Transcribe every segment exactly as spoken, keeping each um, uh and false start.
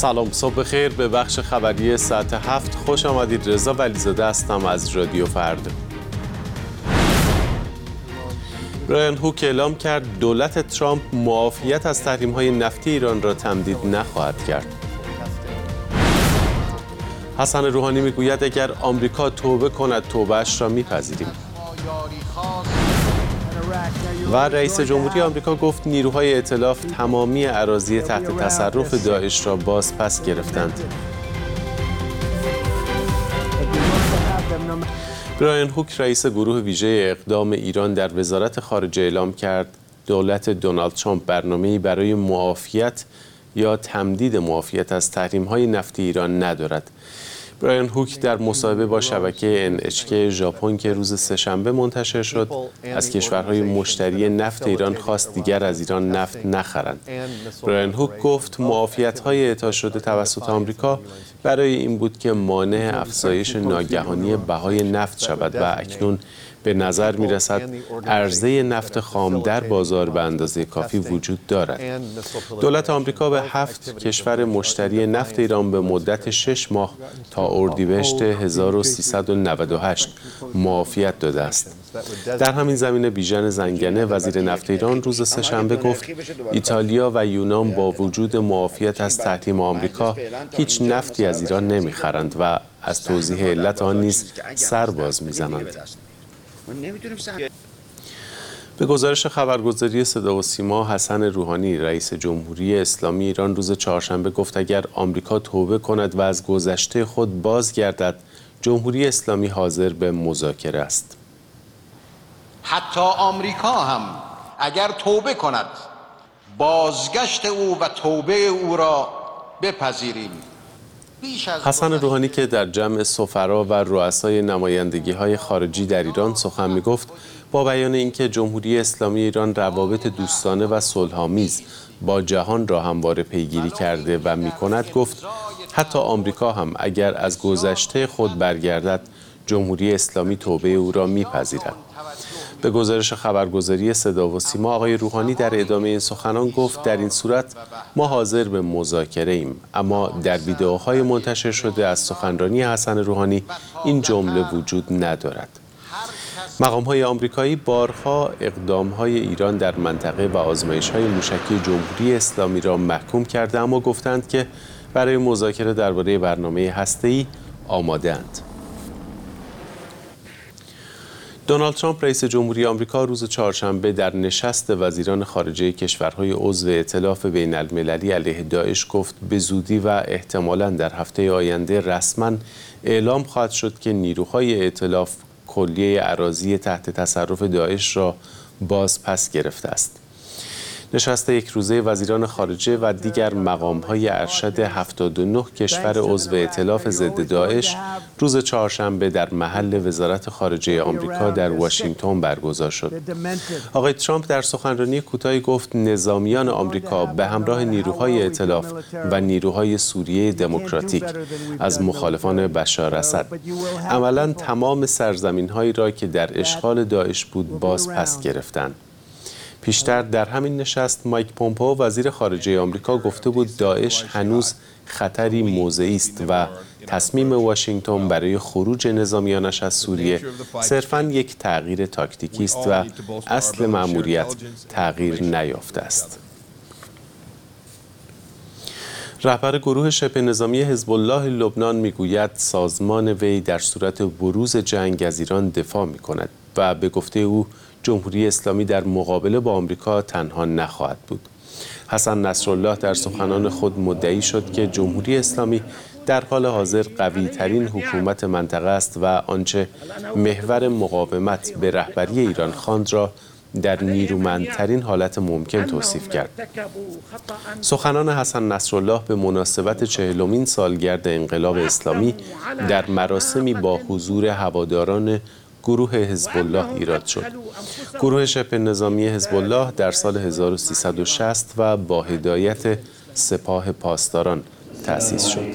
سلام، صبح بخیر. به بخش خبری ساعت هفت خوش آمدید. رضا ولیزاده هستم از رادیو فردا. برایان هوک اعلام کرد دولت ترامپ معافیت از تحریم‌های نفتی ایران را تمدید نخواهد کرد. حسن روحانی میگوید اگر آمریکا توبه کند توبه‌اش را میپذیریم. و رئیس جمهوری آمریکا گفت نیروهای ائتلاف تمامی اراضی تحت تصرف داعش را باز پس گرفتند. برایان هوک رئیس گروه ویژه اقدام ایران در وزارت خارجه اعلام کرد دولت دونالد ترامپ برنامه‌ای برای معافیت یا تمدید معافیت از تحریم‌های نفتی ایران ندارد. برایان هوک در مصاحبه با شبکه ان اچ کی ژاپن که روز سه‌شنبه منتشر شد از کشورهای مشتری نفت ایران خواست دیگر از ایران نفت نخرند. برایان هوک گفت معافیت‌های اعطا شده توسط آمریکا برای این بود که مانع افزایش ناگهانی بهای نفت شود و اکنون به نظر می رسد عرضه نفت خام در بازار به اندازه کافی وجود دارد. دولت آمریکا به هفت کشور مشتری نفت ایران به مدت شش ماه تا اردیبهشت هزار و سیصد و نود و هشت معافیت داده است. در همین زمینه بیژن زنگنه وزیر نفت ایران روز سه‌شنبه گفت ایتالیا و یونان با وجود معافیت از تحریم آمریکا هیچ نفتی از ایران نمیخرند و از توضیح علت آن نیز سر باز میزنند. به گزارش خبرگزاری صدا و سیما، حسن روحانی رئیس جمهوری اسلامی ایران روز چهارشنبه گفت اگر آمریکا توبه کند و از گذشته خود بازگردد جمهوری اسلامی حاضر به مذاکره است. حتی آمریکا هم اگر توبه کند بازگشت او و توبه او را بپذیریم. حسن روحانی که در جمع سفرا و رؤسای نمایندگی‌های خارجی در ایران سخن می‌گفت با بیان اینکه جمهوری اسلامی ایران روابط دوستانه و صلح‌آمیز با جهان را همواره پیگیری کرده و می‌کند گفت حتی آمریکا هم اگر از گذشته خود برگردد جمهوری اسلامی توبه او را می‌پذیرد. به گزارش خبرگزاری صدا و سیما آقای روحانی در ادامه این سخنان گفت در این صورت ما حاضر به مذاکره ایم، اما در ویدئوهای منتشر شده از سخنرانی حسن روحانی این جمله وجود ندارد. مقام‌های آمریکایی بارها اقدام‌های ایران در منطقه و آزمایش‌های موشکی جمهوری اسلامی را محکوم کرده اما گفتند که برای مذاکره درباره برنامه هسته‌ای آماده‌اند. دونالد ترامپ رئیس جمهوری آمریکا روز چهارشنبه در نشست وزیران خارجه کشورهای عضو ائتلاف بین المللی علیه داعش گفت به زودی و احتمالاً در هفته آینده رسما اعلام خواهد شد که نیروهای ائتلاف کلیه اراضی تحت تصرف داعش را باز پس گرفته است. نشست یک روزه وزیران خارجه و دیگر مقام‌های ارشد هفتاد و نه کشور عضو ائتلاف ضد داعش روز چهارشنبه در محل وزارت خارجه آمریکا در واشنگتن برگزار شد. آقای ترامپ در سخنرانی کوتاهی گفت نظامیان آمریکا به همراه نیروهای ائتلاف و نیروهای سوریه دموکراتیک از مخالفان بشار اسد عملاً تمام سرزمین‌هایی را که در اشغال داعش بود باز پس گرفتند. پیشتر در همین نشست مایک پومپئو وزیر خارجه آمریکا گفته بود داعش هنوز خطری موضعی است و تصمیم واشنگتن برای خروج نظامیانش از سوریه صرفاً یک تغییر تاکتیکی است و اصل مأموریت تغییر نیافته است. رهبر گروه شبه نظامی حزب الله لبنان میگوید سازمان وی در صورت بروز جنگ از ایران دفاع می‌کند و به گفته او جمهوری اسلامی در مقابله با آمریکا تنها نخواهد بود. حسن نصرالله در سخنان خود مدعی شد که جمهوری اسلامی در حال حاضر قوی ترین حکومت منطقه است و آنچه محور مقاومت به رهبری ایران خواند را در نیرومندترین حالت ممکن توصیف کرد. سخنان حسن نصرالله به مناسبت چهلمین سالگرد انقلاب اسلامی در مراسمی با حضور هواداران گروه حزب الله ایراد شد. گروه شبه نظامی حزب الله در سال هزار و سیصد و شصت و با هدایت سپاه پاسداران تأسیس شد.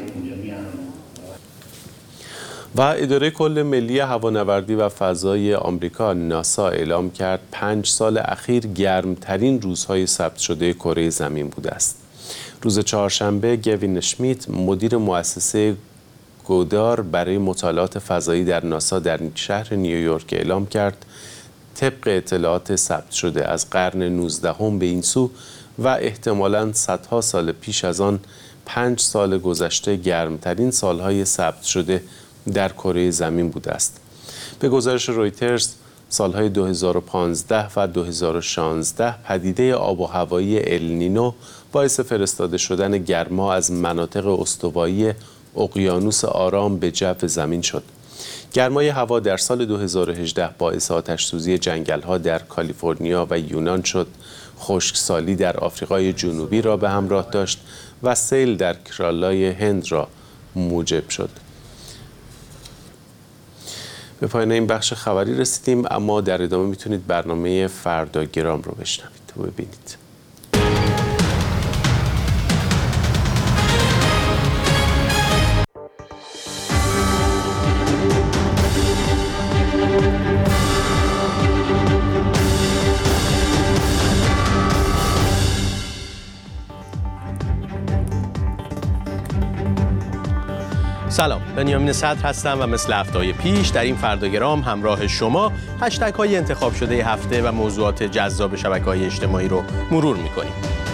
و اداره کل ملی هوانوردی و فضای آمریکا ناسا اعلام کرد پنج سال اخیر گرمترین روزهای ثبت شده کره زمین بوده است. روز چهارشنبه گوین اشمیت مدیر مؤسسه گودار برای مطالعات فضایی در ناسا در شهر نیویورک اعلام کرد طبق اطلاعات ثبت شده از قرن نوزدهم به این سو و احتمالاً صدها سال پیش از آن پنج سال گذشته گرمترین سالهای ثبت شده در کره زمین بوده است. به گزارش رویترز سالهای دو هزار و پانزده و دو هزار و شانزده پدیده آب و هوایی النینو باعث فرستاده شدن گرما از مناطق استوایی اقیانوس آرام به جو زمین شد. گرمای هوا در سال دو هزار و هجده باعث آتش‌سوزی جنگل‌ها در کالیفرنیا و یونان شد، خشکسالی در آفریقای جنوبی را به همراه داشت و سیل در کرالای هند را موجب شد. به پایان این بخش خبری رسیدیم، اما در ادامه میتونید برنامه فرداگرام رو بشنوید و ببینید. سلام، بنیامین صدر هستم و مثل هفته‌های پیش در این فرداگرام همراه شما هشتگ های انتخاب شده هفته و موضوعات جذاب شبکه‌های اجتماعی رو مرور می‌کنیم.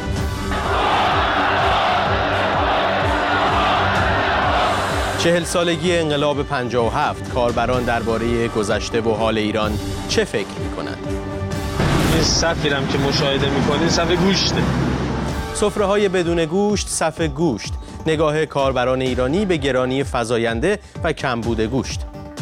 چهل سالگی انقلاب پنجاه و هفت، کاربران درباره گذشته و حال ایران چه فکر می‌کنند؟ این صفی هم که مشاهده می‌کنید صف گوشته. سفره‌های بدون گوشت، صف گوشت. نگاه کاربران ایرانی به گرانی فزاینده و کمبود گوشت.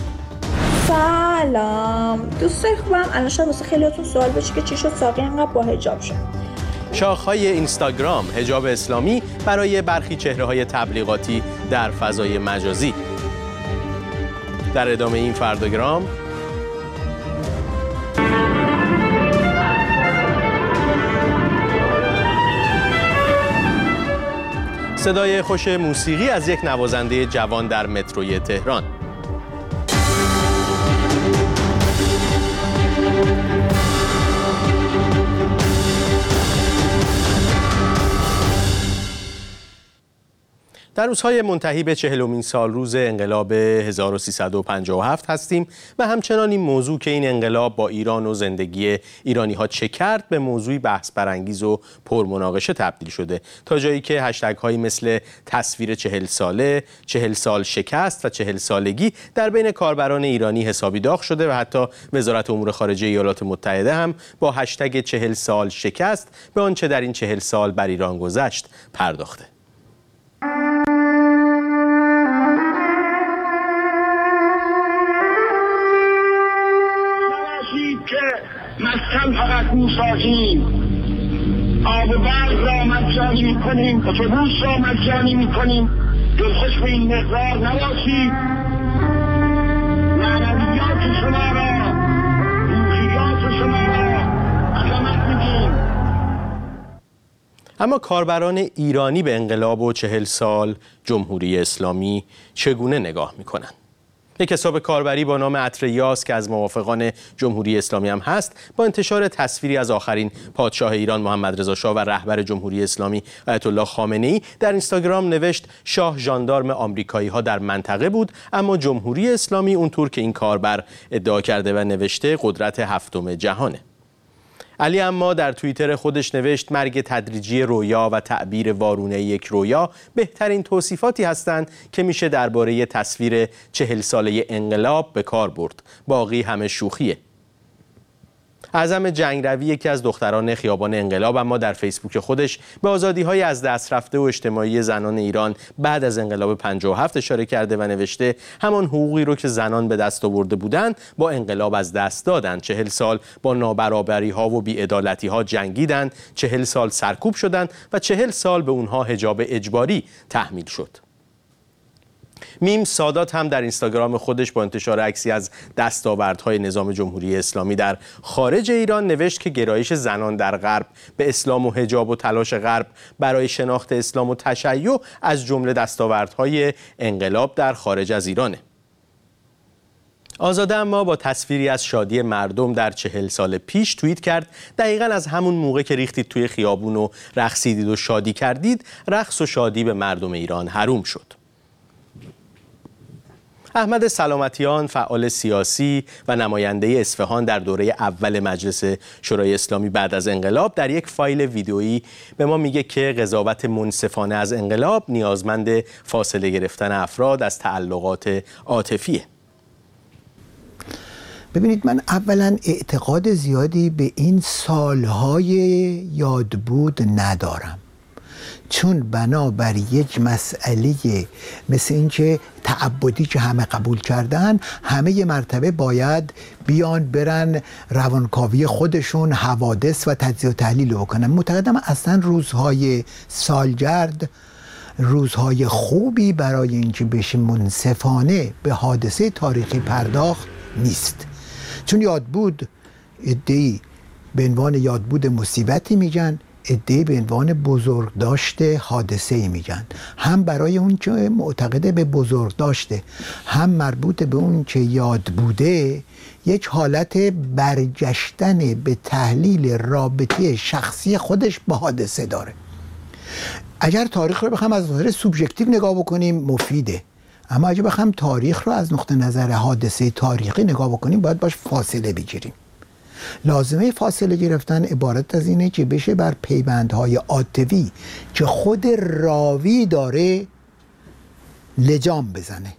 سلام دوستای خوبم، الان شاید واسه خیلیاتون سوال بشه که چی شد ساقی انقدر با حجاب شد. شاخه‌های اینستاگرام، حجاب اسلامی برای برخی چهره‌های تبلیغاتی در فضای مجازی. در ادامه این فرداگرام صدای خوش موسیقی از یک نوازنده جوان در متروی تهران. در روزهای منتهی به چهلمین سال روز انقلاب هزار و سیصد و پنجاه و هفت هستیم و همچنان این موضوع که این انقلاب با ایران و زندگی ایرانی ها چه کرد به موضوعی بحث برانگیز و پرمناقشه تبدیل شده، تا جایی که هشتگ هایی مثل تصویر چهل ساله، چهل سال شکست و چهل سالگی در بین کاربران ایرانی حسابی داغ شده و حتی وزارت امور خارجه ایالات متحده هم با هشتگ چهل سال شکست به آنچه در این چهل سال بر ایران گذشت پرداخته. مسکن فقط میسازیم، آب و برق را مجانی میکنیم، اتوبوس را مجانی میکنیم، دلخوش به این مقدار نباشید. معنویات شما را، روحیات شما را عظمت میدیم. اما کاربران ایرانی به انقلاب و چهل سال جمهوری اسلامی چگونه نگاه میکنند؟ یک حساب کاربری با نام عطریاس که از موافقان جمهوری اسلامی هم هست، با انتشار تصویری از آخرین پادشاه ایران محمد رضا شاه و رهبر جمهوری اسلامی آیت الله خامنه‌ای در اینستاگرام نوشت شاه ژاندارم آمریکایی ها در منطقه بود، اما جمهوری اسلامی اونطور که این کاربر ادعا کرده و نوشته قدرت هفتم جهانه. علی اما در توییتر خودش نوشت مرگ تدریجی رویا و تعبیر وارونه یک رویا بهترین توصیفاتی هستند که میشه درباره تصویر چهل ساله انقلاب به کار برد. باقی همه شوخیه. اعظم جنگروی یکی از دختران خیابان انقلاب اما در فیسبوک خودش به آزادی‌های از دست رفته و اجتماعی زنان ایران بعد از انقلاب پنجاه و هفت اشاره کرده و نوشته همان حقوقی رو که زنان به دست آورده بودند با انقلاب از دست دادند. چهل سال با نابرابری‌ها و بی‌عدالتی‌ها جنگیدند، چهل سال سرکوب شدند و چهل سال به اونها حجاب اجباری تحمیل شد. میم سادات هم در اینستاگرام خودش با انتشار عکسی از دستاوردهای نظام جمهوری اسلامی در خارج ایران نوشت که گرایش زنان در غرب به اسلام و حجاب و تلاش غرب برای شناخت اسلام و تشیع از جمله دستاوردهای انقلاب در خارج از ایرانه. آزاده اما با تصویری از شادی مردم در چهل سال پیش توییت کرد دقیقاً از همون موقع که ریختید توی خیابون و رقصیدید و شادی کردید، رقص و شادی به مردم ایران حروم شد. احمد سلامتیان، فعال سیاسی و نماینده اصفهان در دوره اول مجلس شورای اسلامی بعد از انقلاب، در یک فایل ویدئویی به ما میگه که قضاوت منصفانه از انقلاب نیازمند فاصله گرفتن افراد از تعلقات عاطفیه. ببینید، من اولا اعتقاد زیادی به این سالهای یادبود ندارم، چون بنابر یک مسئله مثل این که تعبدی که همه قبول کردن، همه یه مرتبه باید بیان برن روانکاوی خودشون حوادث و تجزیه و تحلیل بکنن. معتقدم اصلا روزهای سالگرد روزهای خوبی برای اینکه بشه منصفانه به حادثه تاریخی پرداخت نیست، چون یادبود عده‌ای به عنوان یادبود مصیبتی میگن، عده‌ای به عنوان بزرگ داشته حادثه‌ای میگن. هم برای اون که معتقده به بزرگ داشته، هم مربوط به اون که یاد بوده، یک حالت برگشتن به تحلیل رابطه شخصی خودش با حادثه داره. اگر تاریخ رو بخوام از نظر سوبژکتیو نگاه بکنیم مفیده، اما اگه بخوام تاریخ رو از نقطه نظر حادثه تاریخی نگاه بکنیم باید باش فاصله بگیریم. لازمه فاصله گرفتن عبارت از اینه که بشه بر پیوندهای عاطفی که خود راوی داره لجام بزنه.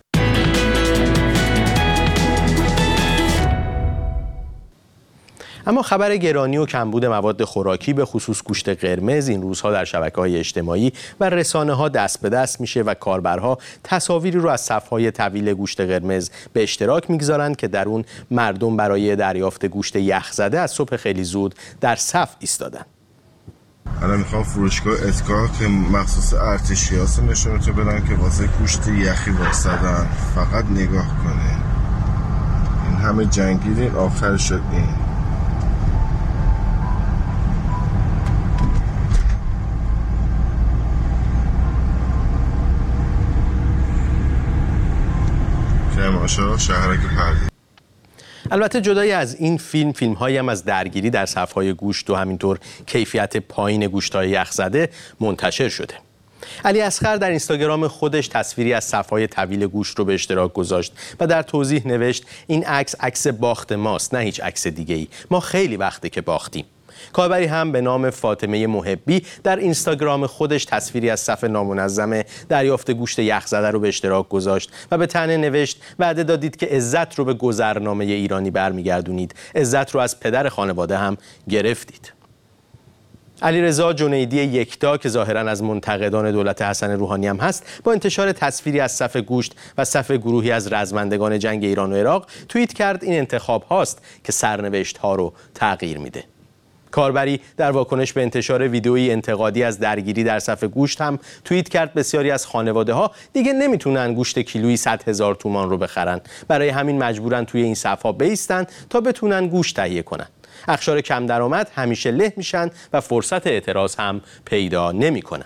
اما خبر گرانی و کمبود مواد خوراکی به خصوص گوشت قرمز این روزها در شبکه‌های اجتماعی و رسانه‌ها دست به دست میشه و کاربرها تصاویری رو از صف‌های طویل گوشت قرمز به اشتراک میگذارند که در اون مردم برای دریافت گوشت یخزده از صبح خیلی زود در صف ایستادن. الان میخوام فروشگاه اتکا که مخصوص ارتشی هاست نشونتو بدن که واسه گوشت یخی واسدن. فقط نگاه کنه، این همه جنگیدین آخر شد این. شهرک پردی. البته جدای از این فیلم، فیلم هایی هم از درگیری در صف‌های گوشت و همینطور کیفیت پایین گوشت‌های یخزده منتشر شده. علی اصغر در اینستاگرام خودش تصویری از صف‌های طویل گوشت رو به اشتراک گذاشت و در توضیح نوشت این عکس عکس باخت ماست، نه هیچ عکس دیگه‌ای. ما خیلی وقته که باختیم. کاربری هم به نام فاطمه محبی در اینستاگرام خودش تصویری از صف نامنظم دریافت گوشت یخزده رو به اشتراک گذاشت و به تنه نوشت وعده دادید که عزت رو به گذرنامه ایرانی برمیگردونید، عزت رو از پدر خانواده هم گرفتید. علیرضا جنیدی یکتا که ظاهراً از منتقدان دولت حسن روحانی هم هست، با انتشار تصویری از صف گوشت و صف گروهی از رزمندگان جنگ ایران و عراق توییت کرد این انتخاب هاست که سرنوشت ها رو تغییر میده. کاربری در واکنش به انتشار ویدئویی انتقادی از درگیری در صف گوشت هم توییت کرد بسیاری از خانواده ها دیگه نمیتونن گوشت کیلویی صد هزار تومان رو بخرن، برای همین مجبورن توی این صف‌ها بایستن تا بتونن گوشت تهیه کنن. اقشار کم درآمد همیشه له میشن و فرصت اعتراض هم پیدا نمیکنن.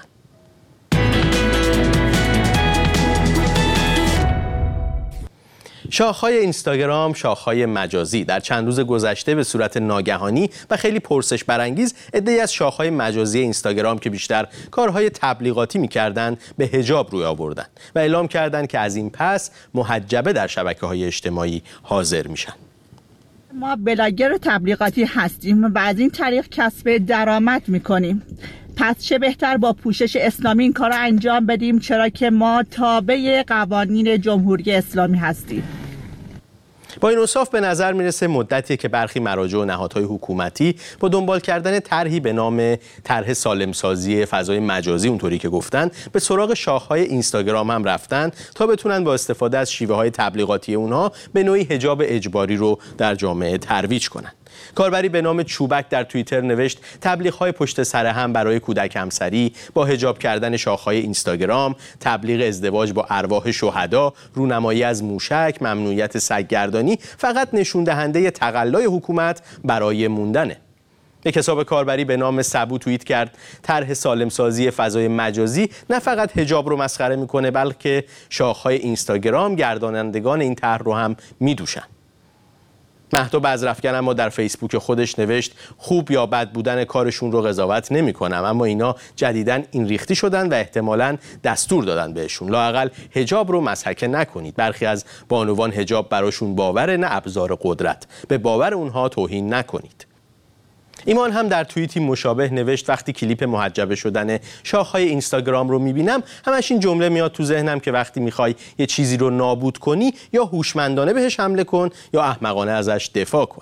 شاخه‌های اینستاگرام، شاخه‌های مجازی در چند روز گذشته به صورت ناگهانی و خیلی پرسش برانگیز عده‌ای از شاخه‌های مجازی اینستاگرام که بیشتر کارهای تبلیغاتی می‌کردند به حجاب روی آوردن و اعلام کردند که از این پس محجبه در شبکه‌های اجتماعی حاضر میشن. ما بلاگر تبلیغاتی هستیم و از این طریق کسب درآمد می‌کنیم. پس چه بهتر با پوشش اسلامی این کار رو انجام بدیم، چرا که ما تابع قوانین جمهوری اسلامی هستیم. با این اوصاف به نظر میرسه مدتی که برخی مراجع و نهادهای حکومتی با دنبال کردن طرحی به نام طرح سالمسازی فضای مجازی، اونطوری که گفتن، به سراغ شاخه‌های اینستاگرام هم رفتن تا بتونن با استفاده از شیوه‌های تبلیغاتی اونها به نوعی حجاب اجباری رو در جامعه ترویج کنن. کاربری به نام چوبک در توییتر نوشت تبلیغ‌های پشت سر هم برای کودک همسری، با حجاب کردن شاخه‌های اینستاگرام، تبلیغ ازدواج با ارواح شهدا، رونمایی از موشک، ممنوعیت سگ‌گردانی فقط نشون دهنده تقلای حکومت برای موندنه. یک حساب کاربری به نام سبو توییت کرد طرح سالمسازی فضای مجازی نه فقط حجاب رو مسخره میکنه، بلکه شاخه‌های اینستاگرام گردانندگان این طرح رو هم میدوشن. مهتاب ازرفکن اما در فیسبوک خودش نوشت خوب یا بد بودن کارشون رو قضاوت نمی کنم، اما اینا جدیداً این ریختی شدن و احتمالاً دستور دادن بهشون لااقل حجاب رو مضحکه نکنید. برخی از بانوان حجاب براشون باوره نه ابزار قدرت، به باور اونها توهین نکنید. ایمان هم در توییتی مشابه نوشت وقتی کلیپ محجبه شدن شاخهای اینستاگرام رو میبینم همش این جمله میاد تو ذهنم که وقتی میخوای یه چیزی رو نابود کنی یا هوشمندانه بهش حمله کن یا احمقانه ازش دفاع کن.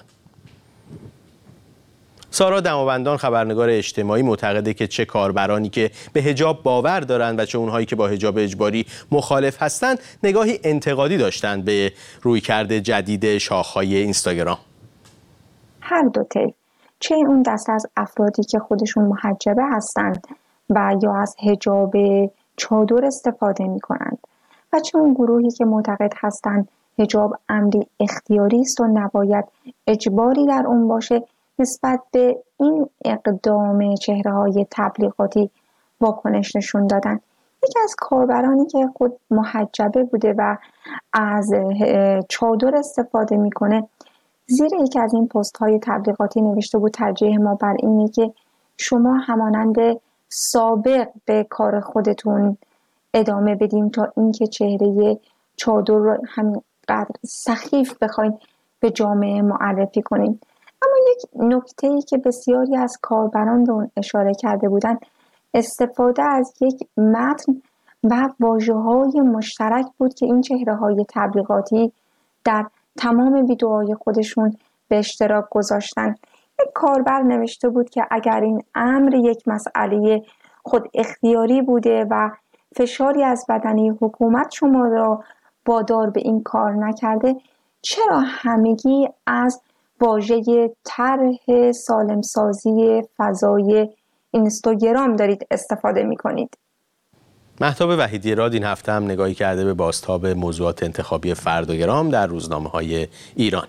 سارا دماوندان خبرنگار اجتماعی معتقده که چه کاربرانی که به حجاب باور دارند و چه اونهایی که با حجاب اجباری مخالف هستند نگاهی انتقادی داشتند به رویکرد جدید شاخهای اینستاگرام. هر دو طیف، چه اون دست از افرادی که خودشون محجبه هستند و یا از حجاب چادر استفاده می کنند و چه اون گروهی که معتقد هستند حجاب امری اختیاری است و نباید اجباری در اون باشه، نسبت به این اقدام چهره‌های تبلیغاتی واکنش نشون دادن. یکی از کاربرانی که خود محجبه بوده و از چادر استفاده میکنه زیر یکی از این پست های تبلیغاتی نوشته بود ترجیح ما بر اینه که شما همانند سابق به کار خودتون ادامه بدیم تا اینکه چهره چادر رو همینقدر سخیف بخواین به جامعه معرفی کنین. اما یک نکته‌ای که بسیاری از کاربران به اون اشاره کرده بودن استفاده از یک متن و واژه‌های مشترک بود که این چهره‌های تبلیغاتی در تمام ویدئوهای خودشون به اشتراک گذاشتن. یک کاربر نوشته بود که اگر این امر یک مسئله خود اختیاری بوده و فشاری از بدنه حکومت شما را وادار به این کار نکرده، چرا همگی از واژه طرح سالمسازی فضای اینستاگرام دارید استفاده می کنید؟ مهتاب وحیدی راد این هفته هم نگاهی کرده به بازتاب موضوعات انتخابی فرداگرام در روزنامه‌های ایران.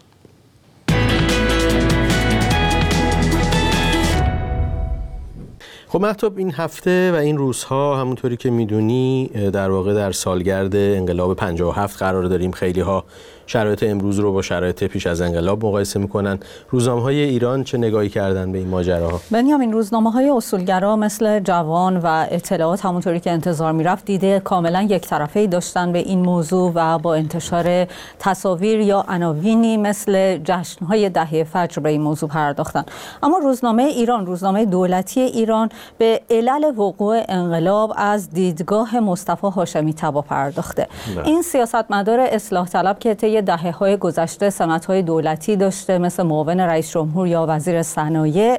خب مهتاب این هفته و این روزها همونطوری که میدونی در واقع در سالگرد انقلاب پنجاه و هفت قرار داریم. خیلی ها شرایط امروز رو با شرایط پیش از انقلاب مقایسه میکنن. روزنامه‌های ایران چه نگاهی کردن به این ماجراها؟ بنیامین، روزنامه‌های اصولگرا مثل جوان و اطلاعات همونطوری که انتظار میرفت دیده کاملا یک طرفه‌ای داشتن به این موضوع و با انتشار تصاویر یا عناوینی مثل جشن‌های دهه فجر به این موضوع پرداختن. اما روزنامه ایران، روزنامه دولتی ایران، به علل وقوع انقلاب از دیدگاه مصطفی هاشمی طبا پرداخته. نه. این سیاستمدار اصلاح طلب که طی دهه‌های گذشته سمت‌های دولتی داشته مثل معاون رئیس جمهور یا وزیر صنایع،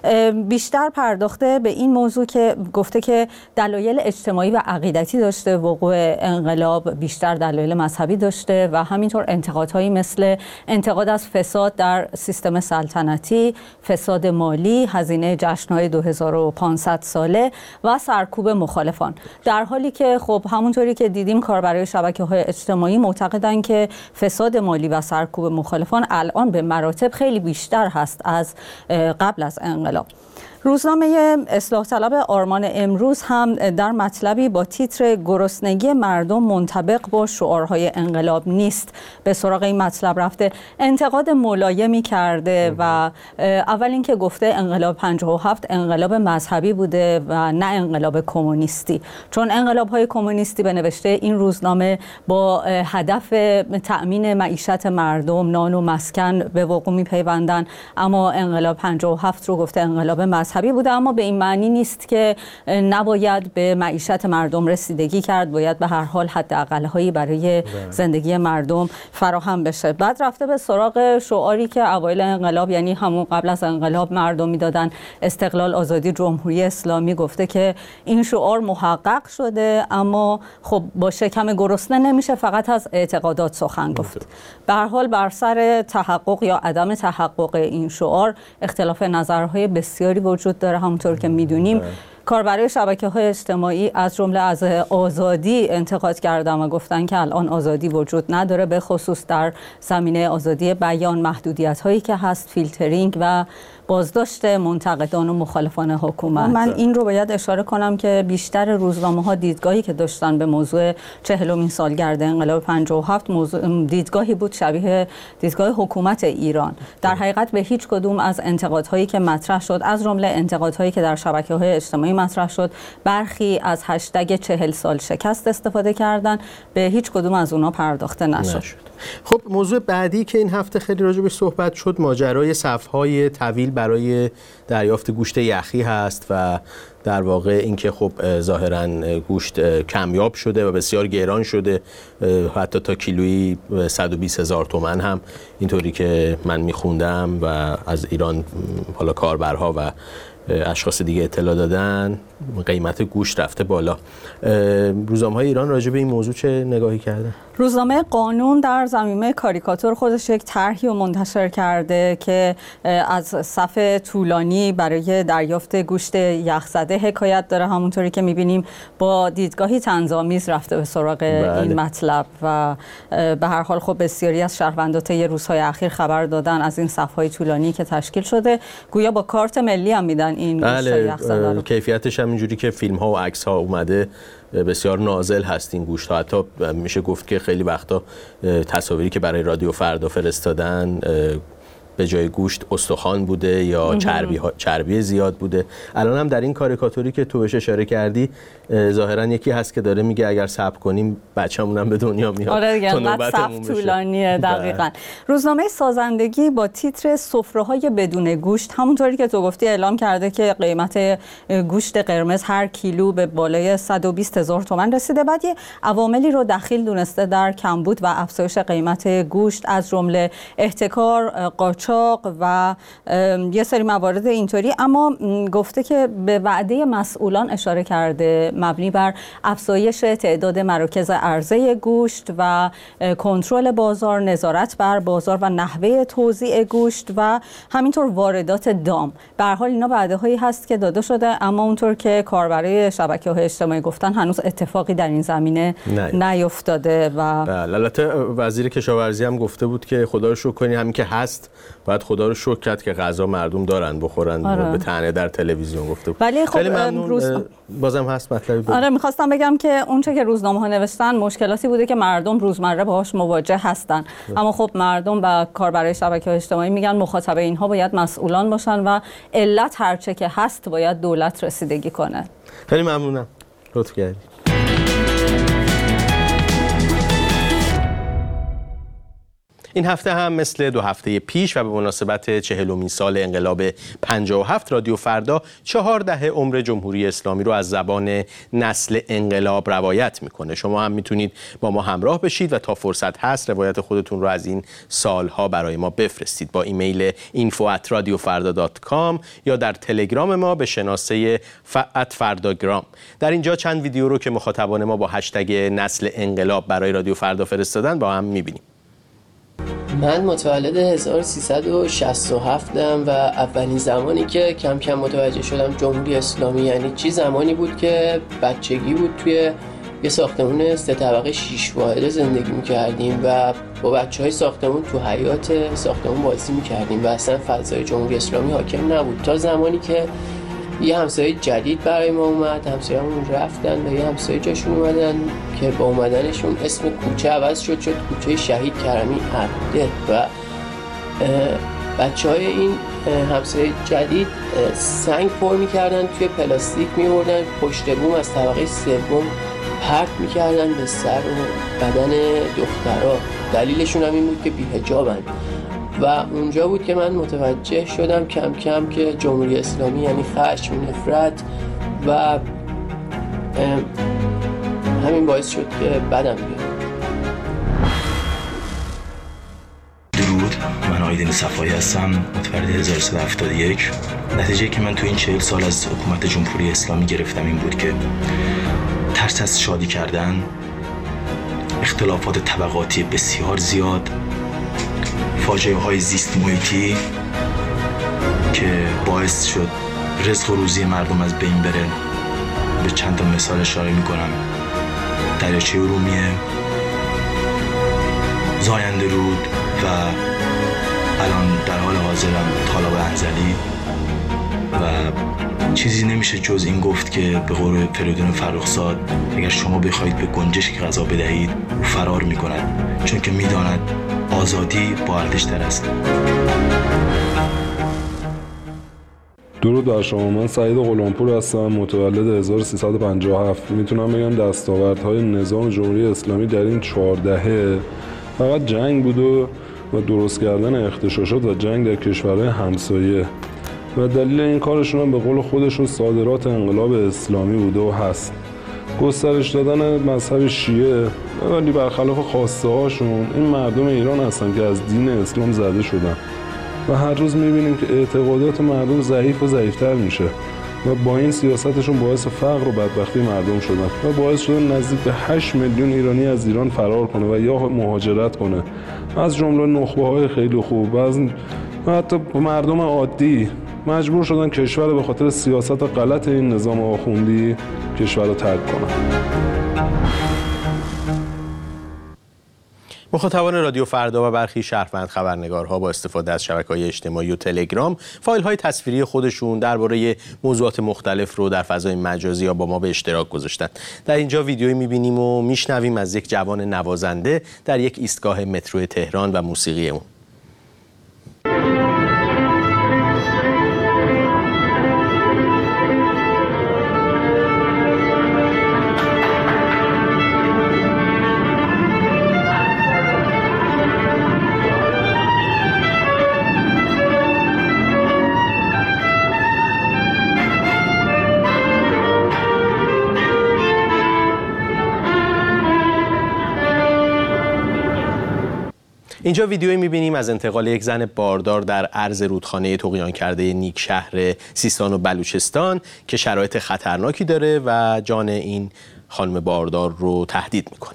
بیشتر پرداخته به این موضوع که گفته که دلایل اجتماعی و عقیدتی داشته وقوع انقلاب، بیشتر دلایل مذهبی داشته و همینطور انتقادهایی مثل انتقاد از فساد در سیستم سلطنتی، فساد مالی، هزینه جشن‌های دو هزار و پانصد ساله و سرکوب مخالفان. در حالی که خب همونطوری که دیدیم کاربرای شبکه‌های اجتماعی معتقدن که فساد مالی و سرکوب مخالفان الان به مراتب خیلی بیشتر هست از قبل از انقلاب. روزنامه اصلاح طلب آرمان امروز هم در مطلبی با تیتر گرسنگی مردم منطبق با شعارهای انقلاب نیست به سراغ این مطلب رفته. انتقاد ملایمی کرده و اول اینکه گفته انقلاب پنجاه و هفت انقلاب مذهبی بوده و نه انقلاب کمونیستی، چون انقلاب‌های کمونیستی به نوشته این روزنامه با هدف تأمین معیشت مردم، نان و مسکن به وقوع می‌پیوندن، اما انقلاب پنجاه و هفت رو گفته انقلاب مذهبی بوده. اما به این معنی نیست که نباید به معیشت مردم رسیدگی کرد، باید به هر حال حداقل‌هایی برای زندگی مردم فراهم بشه. بعد رفته به سراغ شعاری که اوایل انقلاب، یعنی همون قبل از انقلاب، مردم میدادن، استقلال، آزادی، جمهوری اسلامی. گفته که این شعار محقق شده اما خب با شکم گرسنه نمیشه فقط از اعتقادات سخن گفت. به هر حال بر سر تحقق یا عدم تحقق این شعار اختلاف نظرهای بسیاری وجود داره. همونطور که میدونیم کاربرای شبکه‌های اجتماعی از جمله از آزادی انتقاد کردن و گفتن که الان آزادی وجود نداره، به خصوص در زمینه آزادی بیان، محدودیت‌هایی که هست، فیلترینگ و بازداشت منتقدان و مخالفان حکومت. من این رو باید اشاره کنم که بیشتر روزنامه‌ها دیدگاهی که داشتن به موضوع چهلمین سالگرد انقلاب پنجاه و هفت موضوع دیدگاهی بود شبیه دیدگاه حکومت ایران. در حقیقت به هیچ کدوم از انتقادهایی که مطرح شد، از جمله انتقادهایی که در شبکه‌های اجتماعی مطرح شد، برخی از هشتگ چهل سال شکست استفاده کردن، به هیچ کدوم از اونها پرداخته نشد. نشد. خب موضوع بعدی که این هفته خیلی راجع بهش صحبت شد ماجرای صف‌های طویل برای دریافت گوشت یخی هست و در واقع اینکه خب ظاهراً گوشت کمیاب شده و بسیار گران شده، حتی تا کیلویی صد و بیست هزار تومان هم اینطوری که من میخوندم و از ایران حالا کاربرها و اشخاص دیگه اطلاع دادن قیمت گوشت رفته بالا. روزنامه‌های ایران راجع به این موضوع چه نگاهی کردن؟ روزنامه قانون در زمینه کاریکاتور خودش یک طرحی رو منتشر کرده که از صف طولانی برای دریافت گوشت یخزده حکایت داره، همونطوری که می‌بینیم با دیدگاهی طنزآمیز رفته به سراغ بله. این مطلب و به هر حال خب بسیاری از شهروندان طی روزهای اخیر خبر دادن از این صف‌های طولانی که تشکیل شده، گویا با کارت ملی هم میدن این گوشت یخزده رو. کیفیتش هم اینجوری که فیلم‌ها و عکس‌ها اومده بسیار نازل هست این گوشت ها. حتی میشه گفت که خیلی وقتا تصاویری که برای رادیو فردا فرستادن به جای گوشت استخوان بوده یا چربی, چربی زیاد بوده. الان هم در این کاریکاتوری که تو بهش اشاره کردی ظاهرا یکی هست که داره میگه اگر صبر کنیم بچه‌مون هم به دنیا میاد. آره دیگه، انقدر صبر طولانیه. دقیقاً. روزنامه سازندگی با تیتر سفره‌های بدون گوشت همونطوری که تو گفتی اعلام کرده که قیمت گوشت قرمز هر کیلو به بالای صد و بیست هزار تومان رسیده. بعد یه عواملی رو دخیل دونسته در کمبود و افزایش قیمت گوشت، از جمله احتکار، قاچاق و یه سری موارد اینطوری، اما گفته که به وعده مسئولان اشاره کرده مبنی بر افزایش تعداد مراکز عرضه گوشت و کنترل بازار، نظارت بر بازار و نحوه توزیع گوشت و همینطور واردات دام. به هر حال اینا وعده‌هایی هست که داده شده، اما اونطور که کاربرای شبکه‌های اجتماعی گفتن هنوز اتفاقی در این زمینه نیفتاده. و البته وزیر کشاورزی هم گفته بود که خدا رو شکر کنی همین که هست باید خدا رو شکر کرد که غذا مردم دارن بخورن. آره. به طعنه در تلویزیون گفته بود. ولی خب خیلی ممنون. روز... بازم هست مطلبی بود. آره میخواستم بگم که اونچه که روزنامه‌ها نوشتن مشکلاتی بوده که مردم روزمره باهاش مواجه هستن، اما خب مردم و کاربرای شبکه‌های اجتماعی میگن مخاطب اینها باید مسئولان باشن و علت هرچه که هست باید دولت رسیدگی کنه. خیلی ممنونم. لطف کردی. این هفته هم مثل دو هفته پیش و به مناسبت چهلمین سال انقلاب پنجاه و هفت رادیو فردا چهار دهه عمر جمهوری اسلامی رو از زبان نسل انقلاب روایت میکنه. شما هم میتونید با ما همراه بشید و تا فرصت هست روایت خودتون رو از این سالها برای ما بفرستید با ایمیل اینفو ات رادیو فردا دات کام یا در تلگرام ما به شناسه ات فرداگرام. در اینجا چند ویدیو رو که مخاطبان ما با هشتگ نسل انقلاب برای رادیو فردا فرستادن با هم میبینیم. من متولد هزار و سیصد و شصت و هفت ام و اولین زمانی که کم کم متوجه شدم جمهوری اسلامی یعنی چی زمانی بود که بچگی بود توی یه ساختمون سه طبقه شیش واحده زندگی می‌کردیم و با بچه‌های ساختمون تو حیاط ساختمون بازی می‌کردیم و اصلا فضای جمهوری اسلامی حاکم نبود تا زمانی که یه همسایه جدید برای ما اومد. همسایه‌مون رفتن و یه همسایه جاشون اومدن که با اومدنشون اسم کوچه عوض شد شد کوچه شهید کرمی عبده و بچه‌های این همسایه جدید سنگ پر می‌کردن توی پلاستیک می‌بردن پشت بوم از طبقه سوم پرت می‌کردن به سر و بدن دخترها. دلیلشون هم این بود که بی‌حجابن و اونجا بود که من متوجه شدم کم کم که جمهوری اسلامی یعنی خشم، نفرت و همین باعث شد که بدم بیاد. درود، من آیدین صفایی هستم، متولد هزار و سیصد و هفتاد و یک. نتیجه که من تو این چهل سال از حکومت جمهوری اسلامی گرفتم این بود که ترس از شادی کردن، اختلافات طبقاتی بسیار زیاد، فاجعه های زیست محیطی که باعث شد رزق و روزی مردم از بین بره به چند تا مثال اشاره میکنم. دریاچه ارومیه، زاینده رود و الان در حال حاضرم تالاب انزلی و چیزی نمیشه جز این گفت که به قول فریدون فرخزاد اگر شما بخواید به گنجشک غذا بدهید او فرار میکند، چون که میداند آزادی با ارزش‌تر است. درود بر شما. من سعید غلامپور هستم، متولد هزار و سیصد و پنجاه و هفت. میتونم بگم دستاوردهای نظام جمهوری اسلامی در این چهار دهه فقط جنگ بود و و درست کردن اغتشاشات و جنگ در کشورهای همسایه و دلیل این کارشون هم به قول خودشون صادرات انقلاب اسلامی بوده و هست. گسترش دادن مذهب شیعه، ولی برخلاف خواسته هاشون این مردم ایران هستن که از دین اسلام زده شدن و هر روز میبینیم که اعتقادات مردم ضعیف و ضعیفتر میشه و با این سیاستشون باعث فقر و بدبختی مردم شدن و باعث شدن نزدیک به هشت میلیون ایرانی از ایران فرار کنه و یا مهاجرت کنه، از جمله نخبه های خیلی خوب و از حتی مردم عادی مجبور شدن کشور به خاطر سیاست غلط این نظام آخوندی کشور رو ترک کنن. مخاطبان رادیو فردا و برخی شهروند خبرنگارها با استفاده از شبکه‌های اجتماعی و تلگرام فایل‌های تصویری خودشون درباره موضوعات مختلف رو در فضای مجازی یا با ما به اشتراک گذاشتند. در اینجا ویدیویی می‌بینیم و میشنویم از یک جوان نوازنده در یک ایستگاه مترو تهران و موسیقی اون. اینجا ویدیویی می‌بینیم از انتقال یک زن باردار در عرض رودخانه طغیان کرده نیک شهر سیستان و بلوچستان که شرایط خطرناکی داره و جان این خانم باردار رو تهدید میکنه.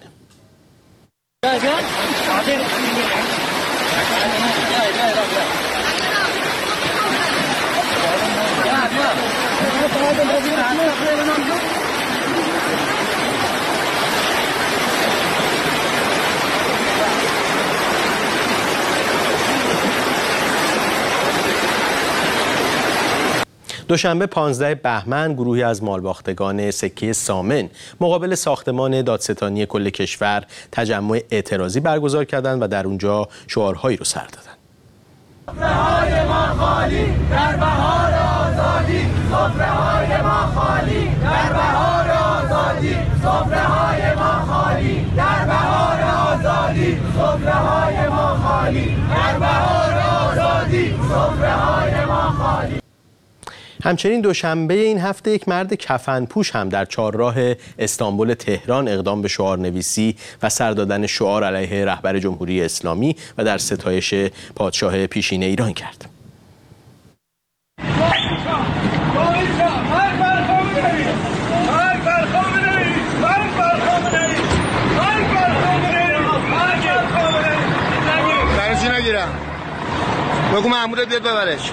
دوشنبه پانزده بهمن گروهی از مالباختگان سکه سامن مقابل ساختمان دادستانی کل کشور تجمع اعتراضی برگزار کردند و در اونجا شعارهایی رو سر دادند. سفره‌های ما خالی در بهار آزادی، سفره‌های ما خالی در بهار آزادی، سفره‌های ما خالی در بهار آزادی، سفره‌های ما خالی در بهار آزادی، سفره‌های ما خالی. همچنین دوشنبه این هفته یک مرد کفنپوش هم در چهارراه استانبول تهران اقدام به شعارنویسی و سر دادن شعار علیه رهبر جمهوری اسلامی و در ستایش پادشاه پیشین ایران کرد. برشی نگیرم بگو مأمورت بیاد ببرش.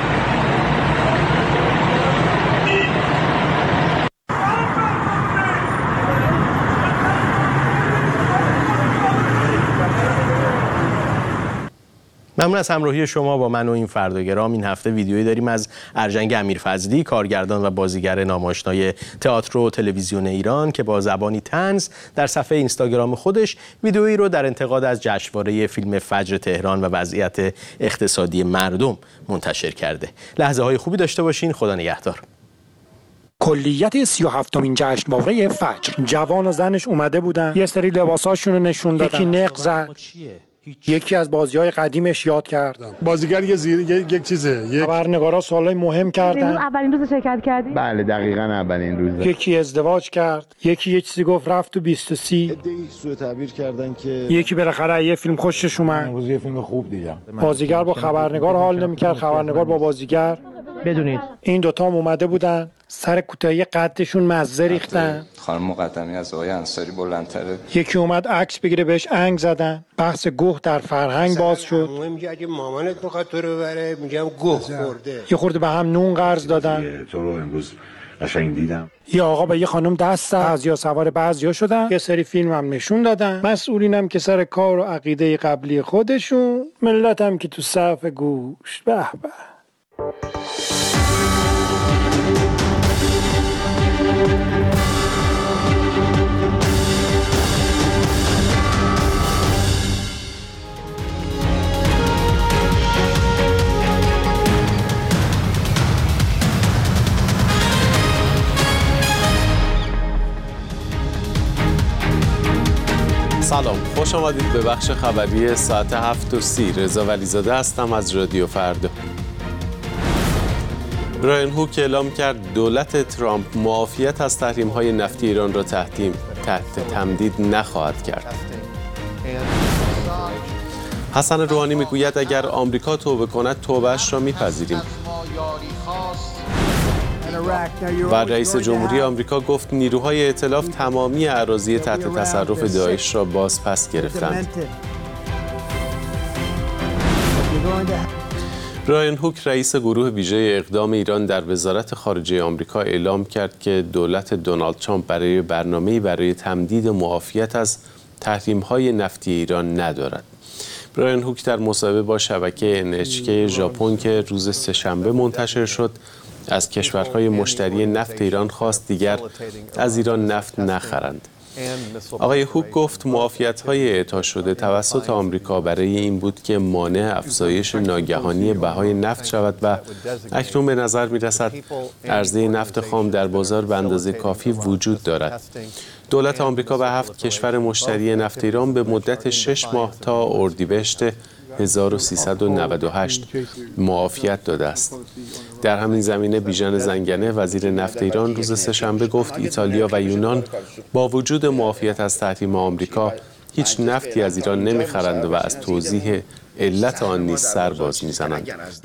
ممنون از همراهی شما با من و این فرداگرام. این هفته ویدیویی داریم از ارجنگ امیرفضلی، کارگردان و بازیگر ناماشنای تئاتر و تلویزیون ایران که با زبانی طنز در صفحه اینستاگرام خودش ویدیویی رو در انتقاد از جشنواره فیلم فجر تهران و وضعیت اقتصادی مردم منتشر کرده. لحظه های خوبی داشته باشین. خدا نگهدار. کلیت سی و هفتمین جشنواره فجر، جوان و زنش اومده بودن، یه سری لباساشون رو نشون دادن. یکی نق زد، یکی از بازی‌های قدیمش یاد کرد. بازیگر یه زیر یک, یک چیزه. یک خبرنگارا سوالای مهم کردن. اولین روز شرکت کردی؟ بله دقیقاً اولین روز. یکی ازدواج کرد، یکی یه چیزی گفت رفت تو بیست و سی. سوء تعبیر کردن که یکی بالاخره یه فیلم خوشش اومد. امروز یه فیلم خوب دیدم. بازیگر با خبرنگار حال نمی‌کرد، خبرنگار با بازیگر. بدونید این دوتا هم اومده بودن، سر کوتاهی قدشون مزه ریختن. خانم مقدمی از آقای انصاری بلندتره. یکی اومد عکس بگیره بهش انگ زدن. بحث گوه در فرهنگ باز شد. میگه اگه مامانت میخواد تو رو ببره میگم گوه خورده. یه خورده به هم نون قرض دادن. تو رو امروز قشنگ دیدم. یه آقا به یه خانم دست زد، بعضیا سوار بعضیا شدن، یه سری فیلم هم نشون دادن. مسئولینم که سر کار و عقیده قبلی خودشون، ملتم که تو صف گوش. به به. سلام، خوش آمدید به بخش خبری ساعت هفت و سی. رضا ولیزاده هستم از رادیو فردا. برایان هوک اعلام کرد دولت ترامپ معافیت از تحریم‌های نفتی ایران را تحتیم تحت تمدید نخواهد کرد. حسن روحانی میگوید اگر آمریکا توبه کند توبه‌اش را میپذیریم. و رئیس جمهوری آمریکا گفت نیروهای ائتلاف تمامی اراضی تحت تصرف داعش را باز پس گرفتند. برایان هوک رئیس گروه ویژه اقدام ایران در وزارت خارجه آمریکا اعلام کرد که دولت دونالد ترامپ برای برنامه‌ای برای تمدید معافیت از تحریم‌های نفتی ایران ندارد. برایان هوک در مصاحبه با شبکه ان اچ کی ژاپن که روز سه‌شنبه منتشر شد از کشورهای مشتری نفت ایران خواست دیگر از ایران نفت نخرند. آقای هوک گفت معافیت‌های اعطا شده توسط آمریکا برای این بود که مانع افزایش ناگهانی بهای نفت شود و اکنون به نظر می‌رسد عرضه نفت خام در بازار به اندازه کافی وجود دارد. دولت آمریکا به هفت کشور مشتری نفت ایران به مدت شش ماه تا اردیبهشت هزار و سیصد و نود و هشت معافیت داده است. در همین زمینه بیژن زنگنه وزیر نفت ایران روز سه‌شنبه گفت ایتالیا و یونان با وجود معافیت از تحریم آمریکا هیچ نفتی از ایران نمیخرند و از توضیح علت آن نیز سر باز میزنند.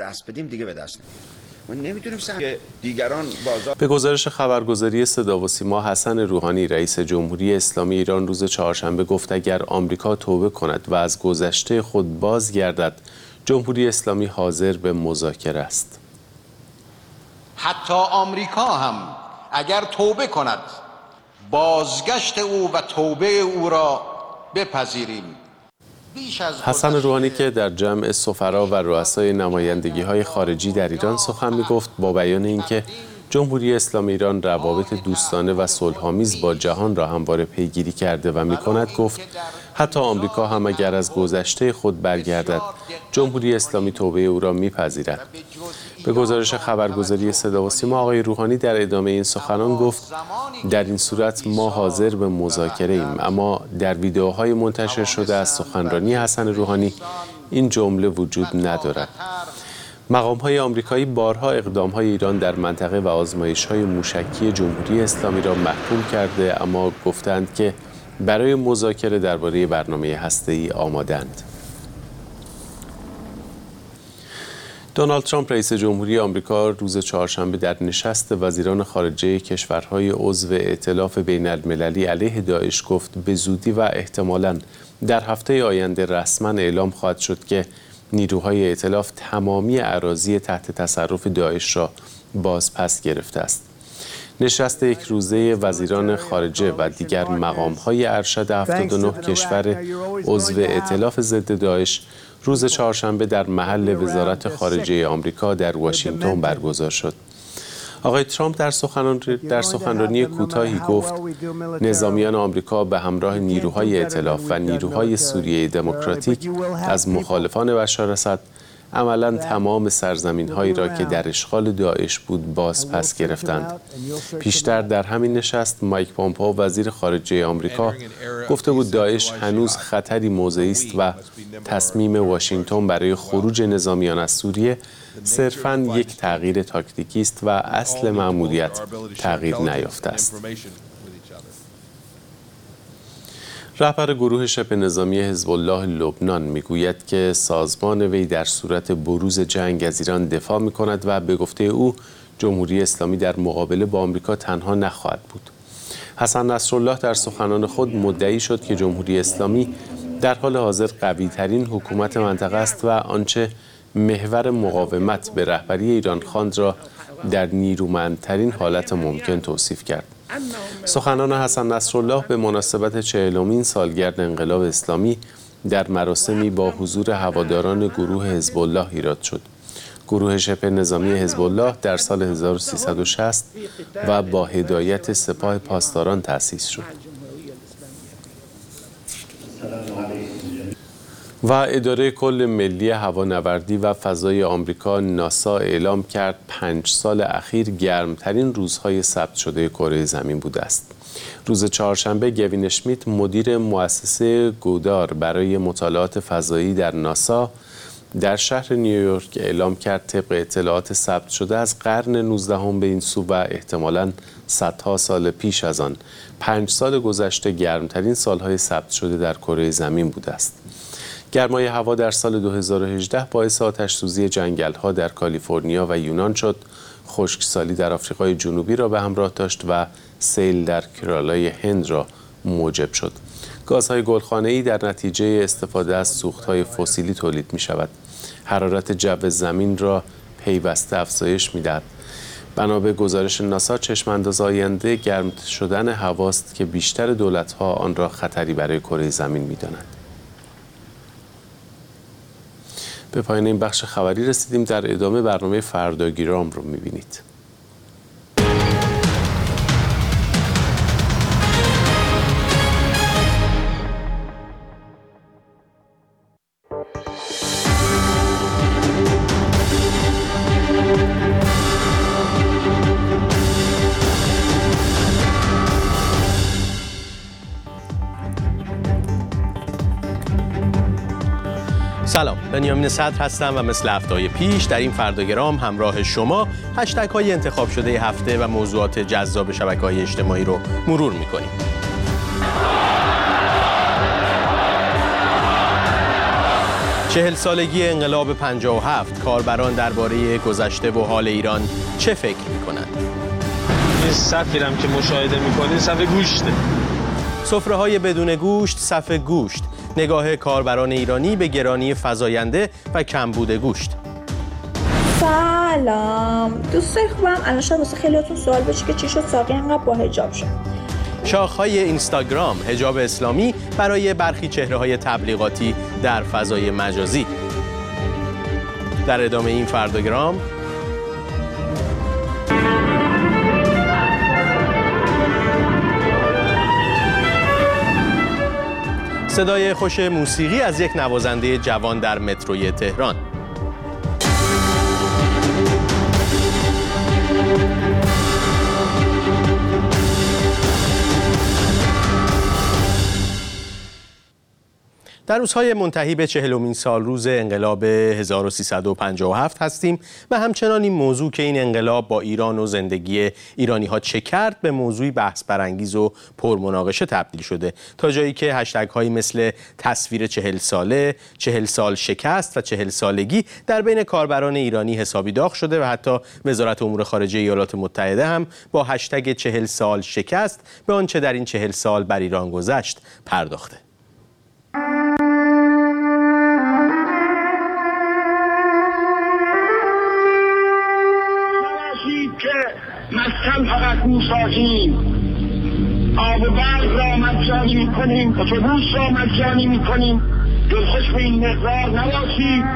به گزارش خبرگزاری صدا و سیما، حسن روحانی رئیس جمهوری اسلامی ایران روز چهارشنبه گفت اگر آمریکا توبه کند و از گذشته خود بازگردد جمهوری اسلامی حاضر به مذاکره است. حتی آمریکا هم اگر توبه کند بازگشت او و توبه او را بپذیریم. حسن روحانی که در جمع سفرا و رؤسای نمایندگی‌های خارجی در ایران سخن می‌گفت با بیان اینکه جمهوری اسلامی ایران روابط دوستانه و صلح‌آمیز با جهان را همواره پیگیری کرده و می‌کند گفت حتی آمریکا هم اگر از گذشته خود برگردد جمهوری اسلامی توبه او را می‌پذیرد. به گزارش خبرگزاری صدا و سیما، آقای روحانی در ادامه این سخنان گفت در این صورت ما حاضر به مذاکره ایم، اما در ویدئوهای منتشر شده از سخنرانی حسن روحانی این جمله وجود ندارد. مقام‌های آمریکایی بارها اقدام‌های ایران در منطقه و آزمایش‌های موشکی جمهوری اسلامی را محکوم کرده، اما گفتند که برای مذاکره درباره برنامه هسته‌ای آماده‌اند. دونالد ترامپ رئیس جمهوری آمریکا روز چهارشنبه در نشست وزیران خارجه کشورهای عضو ائتلاف بین‌المللی علیه داعش گفت به زودی و احتمالاً در هفته آینده رسما اعلام خواهد شد که نیروهای ائتلاف تمامی اراضی تحت تصرف داعش را باز پس گرفته است. نشست یک روزه وزیران خارجه و دیگر مقام‌های ارشد هفتاد و نه کشور عضو ائتلاف ضد داعش روز چهارشنبه در محل وزارت خارجه آمریکا در واشنگتن برگزار شد. آقای ترامپ در سخنرانی در سخنرانی کوتاهی گفت نظامیان آمریکا به همراه نیروهای ائتلاف و نیروهای سوریه دموکراتیک از مخالفان بشار اسد عملاً تمام سرزمین‌هایی را که در اشغال داعش بود باز پس گرفتند. پیشتر در همین نشست مایک پومپئو وزیر خارجه آمریکا گفته بود داعش هنوز خطری موضعی است و تصمیم واشنگتن برای خروج نظامیان از سوریه صرفاً یک تغییر تاکتیکی است و اصل مأموریت تغییر نیافته است. رهبر گروه شبه نظامی حزب الله لبنان میگوید که سازمان وی در صورت بروز جنگ از ایران دفاع میکند و به گفته او جمهوری اسلامی در مقابله با آمریکا تنها نخواهد بود. حسن نصرالله در سخنان خود مدعی شد که جمهوری اسلامی در حال حاضر قوی ترین حکومت منطقه است و آنچه محور مقاومت به رهبری ایران خواند را در نیرومندترین حالت ممکن توصیف کرد. سخنان حسن نصرالله به مناسبت چهلمین سالگرد انقلاب اسلامی در مراسمی با حضور هواداران گروه حزب الله ایراد شد. گروه شبه نظامی حزب الله در سال هزار و سیصد و شصت و با هدایت سپاه پاسداران تأسیس شد. و اداره کل ملی هوانوردی و فضای آمریکا ناسا اعلام کرد پنج سال اخیر گرمترین روزهای ثبت شده کره زمین بوده است. روز چهارشنبه گوین اشمیت مدیر مؤسسه گودار برای مطالعات فضایی در ناسا در شهر نیویورک اعلام کرد طبق اطلاعات ثبت شده از قرن نوزدهم به این سو و احتمالاً صدها سال پیش از آن پنج سال گذشته گرمترین سالهای ثبت شده در کره زمین بوده است. گرمای هوا در سال دو هزار و هجده باعث آتش‌سوزی جنگل‌ها در کالیفرنیا و یونان شد، خشکسالی در آفریقای جنوبی را به همراه داشت و سیل در کرالای هند را موجب شد. گازهای گلخانه‌ای در نتیجه استفاده از سوخت‌های فسیلی تولید می‌شود. حرارت جو زمین را پیوسته افزایش می‌دهد. بنا به گزارش ناسا چشم‌انداز آینده گرم شدن هواست که بیشتر دولت‌ها آن را خطری برای کره زمین می‌دانند. به پایان این بخش خبری رسیدیم. در ادامه برنامه فرداگیرام رو می‌بینید. سلام، بنیامین صدر هستم و مثل هفته‌های پیش در این فرداگرام همراه شما هشتگ های انتخاب شده هفته و موضوعات جذاب شبکه‌های اجتماعی رو مرور می‌کنیم. چهل سالگی انقلاب پنجاه و هفت، کاربران درباره گذشته و حال ایران چه فکر می‌کنند؟ این صفی هم که مشاهده می‌کنید صف گوشته. سفره‌های بدون گوشت، صف گوشت. نگاه کاربران ایرانی به گرانی فزاینده و کمبود گوشت. سلام دوستای خوبم، الان شاید واسه خیلیاتون سوال بشه که چی شد ساقی انقدر با حجاب شد. شاخه‌های اینستاگرام، حجاب اسلامی برای برخی چهره‌های تبلیغاتی در فضای مجازی. در ادامه این فرداگرام صدای خوش موسیقی از یک نوازنده جوان در متروی تهران. در روزهای منتهی به چهلمین سال روز انقلاب هزار و سیصد و پنجاه و هفت هستیم و همچنان این موضوع که این انقلاب با ایران و زندگی ایرانی ها چه کرد به موضوعی بحث برانگیز و پرمناقشه تبدیل شده، تا جایی که هشتگ هایی مثل تصویر چهل ساله، چهل سال شکست و چهل سالگی در بین کاربران ایرانی حسابی داغ شده و حتی وزارت امور خارجه ایالات متحده هم با هشتگ چهل سال شکست به آنچه در این چهل سال بر ایران گذشت پرداخته. مسکن فقط میسازیم، آب و برق را مجانی میکنیم، اتوبوس را مجانی میکنیم، دلخوش به این مقدار نباشید.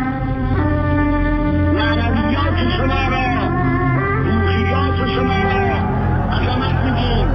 معنویات شما را، روحیات شما را عظمت میدیم.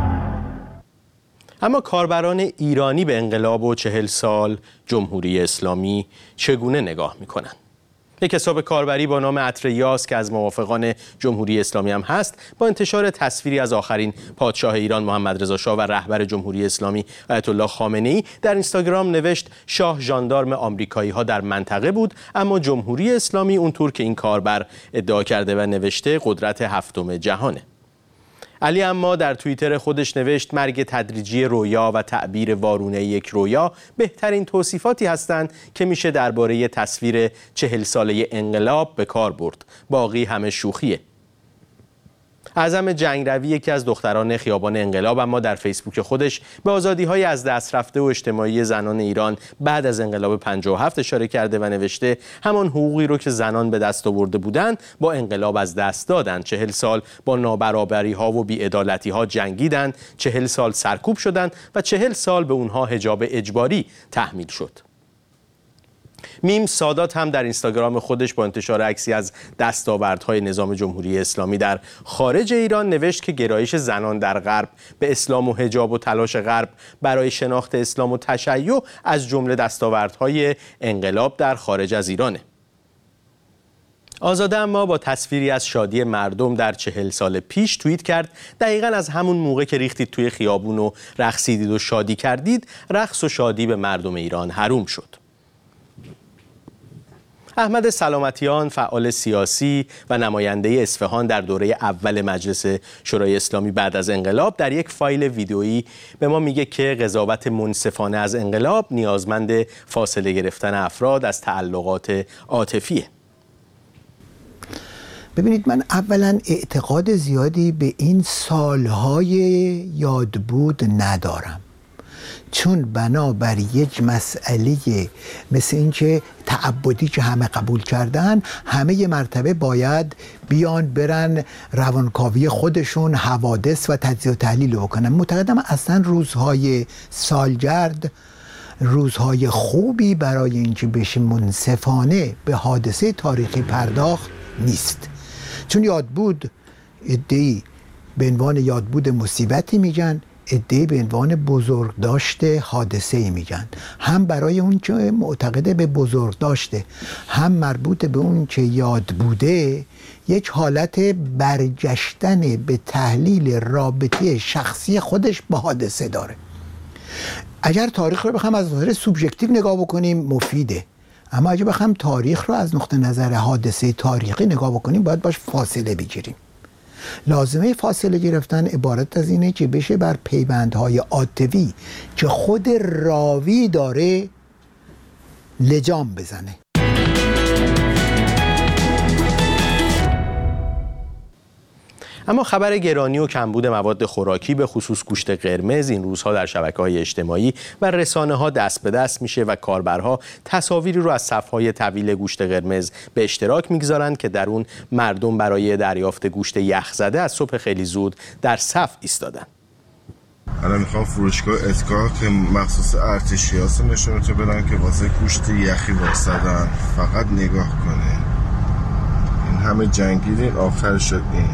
اما کاربران ایرانی به انقلاب و چهل سال جمهوری اسلامی چگونه نگاه میکنند؟ یک حساب کاربری با نام عطر یاس که از موافقان جمهوری اسلامی هم هست، با انتشار تصویری از آخرین پادشاه ایران محمد رضا شاه و رهبر جمهوری اسلامی آیت الله خامنه‌ای در اینستاگرام نوشت شاه ژاندارم آمریکایی ها در منطقه بود، اما جمهوری اسلامی اونطور که این کاربر ادعا کرده و نوشته قدرت هفتم جهانه. علی اما در توییتر خودش نوشت مرگ تدریجی رویا و تعبیر وارونه یک رویا بهترین توصیفاتی هستند که میشه درباره تصویر چهل ساله انقلاب به کار برد. باقی همه شوخیه. اعظم جنگروی یکی از دختران خیابان انقلاب اما در فیسبوک خودش به آزادی‌های از دست رفته و اجتماعی زنان ایران بعد از انقلاب پنجاه و هفت اشاره کرده و نوشته همان حقوقی رو که زنان به دست آورده بودند با انقلاب از دست دادند. چهل سال با نابرابری‌ها و بی‌عدالتی‌ها جنگیدند، چهل سال سرکوب شدند و چهل سال به اونها حجاب اجباری تحمیل شد. میم سادات هم در اینستاگرام خودش با انتشار عکسی از دستاوردهای نظام جمهوری اسلامی در خارج ایران نوشت که گرایش زنان در غرب به اسلام و حجاب و تلاش غرب برای شناخت اسلام و تشیع از جمله دستاوردهای انقلاب در خارج از ایرانه. آزاده اما با تصویری از شادی مردم در چهل سال پیش توییت کرد دقیقاً از همون موقع که ریختید توی خیابون و رقصیدید و شادی کردید، رقص و شادی به مردم ایران حروم شد. احمد سلامتیان، فعال سیاسی و نماینده اصفهان در دوره اول مجلس شورای اسلامی بعد از انقلاب، در یک فایل ویدئویی به ما میگه که قضاوت منصفانه از انقلاب نیازمند فاصله گرفتن افراد از تعلقات عاطفیه. ببینید، من اولا اعتقاد زیادی به این سالهای یادبود ندارم، چون بنابر یک مسئله مثل این که تعبدی که همه قبول کردن، همه یه مرتبه باید بیان برن روانکاوی خودشون حوادث و تجزیه و تحلیل بکنن. معتقدم اصلا روزهای سالگرد روزهای خوبی برای اینکه بشه منصفانه به حادثه تاریخی پرداخت نیست، چون یادبود ادعی به عنوان یادبود مصیبتی میگن، ادعی به عنوان بزرگ داشته حادثه ای میگن. هم برای اون که معتقده به بزرگ داشته، هم مربوط به اون که یاد بوده، یک حالت برگشتن به تحلیل رابطه شخصی خودش با حادثه داره. اگر تاریخ رو بخوام از نظر سوبژکتیو نگاه بکنیم مفیده، اما اگه بخوام تاریخ رو از نقطه نظر حادثه تاریخی نگاه بکنیم باید باش فاصله بگیریم. لازمه فاصله گرفتن عبارت از اینه که بشه بر پیوندهای عاطفی که خود راوی داره لجام بزنه. اما خبر گرانی و کمبود مواد خوراکی به خصوص گوشت قرمز این روزها در شبکه‌های اجتماعی و رسانه‌ها دست به دست میشه و کاربرها تصاویری رو از صف‌های طویل گوشت قرمز به اشتراک میگذارند که در اون مردم برای دریافت گوشت یخزده از صبح خیلی زود در صف ایستادن. الان میخوام فروشگاه اتکا که مخصوص ارتشیاس نشونتو بدن که واسه گوشت یخی واسدن، فقط نگاه کنه. این همه جنگیدین آخر شد این.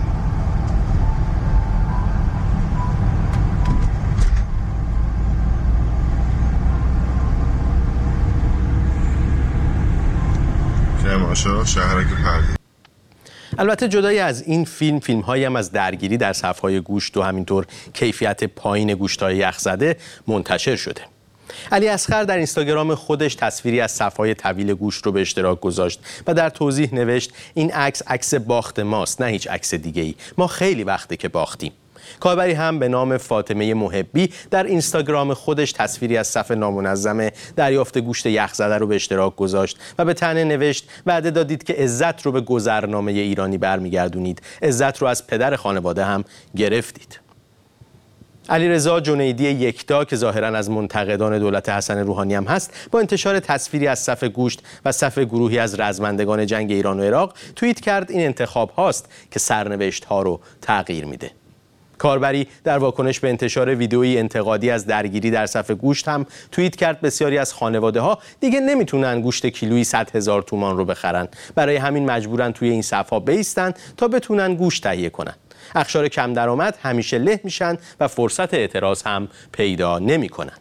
شهرک پردی. البته جدای از این فیلم، فیلم هایی هم از درگیری در صف‌های گوشت و همینطور کیفیت پایین گوشت‌های یخزده منتشر شده. علی اصغر در اینستاگرام خودش تصویری از صف‌های طویل گوشت رو به اشتراک گذاشت و در توضیح نوشت این عکس عکس باخت ماست، نه هیچ عکس دیگه‌ای. ما خیلی وقته که باختیم. کاربری هم به نام فاطمه محبی در اینستاگرام خودش تصویری از صف نامنظم دریافت گوشت یخزده رو به اشتراک گذاشت و به تنه نوشت وعده دادید که عزت رو به گذرنامه ایرانی برمیگردونید، عزت رو از پدر خانواده هم گرفتید. علیرضا جنیدی یکتا که ظاهراً از منتقدان دولت حسن روحانی هم هست، با انتشار تصویری از صف گوشت و صف گروهی از رزمندگان جنگ ایران و عراق توییت کرد این انتخاب هاست که سرنوشت ها رو تغییر میده. کاربری در واکنش به انتشار ویدئویی انتقادی از درگیری در صف گوشت هم توییت کرد بسیاری از خانواده ها دیگه نمیتونن گوشت کیلویی صد هزار تومان رو بخرن، برای همین مجبورن توی این صف‌ها بایستن تا بتونن گوشت تهیه کنن. اقشار کم درآمد همیشه له میشن و فرصت اعتراض هم پیدا نمیکنن.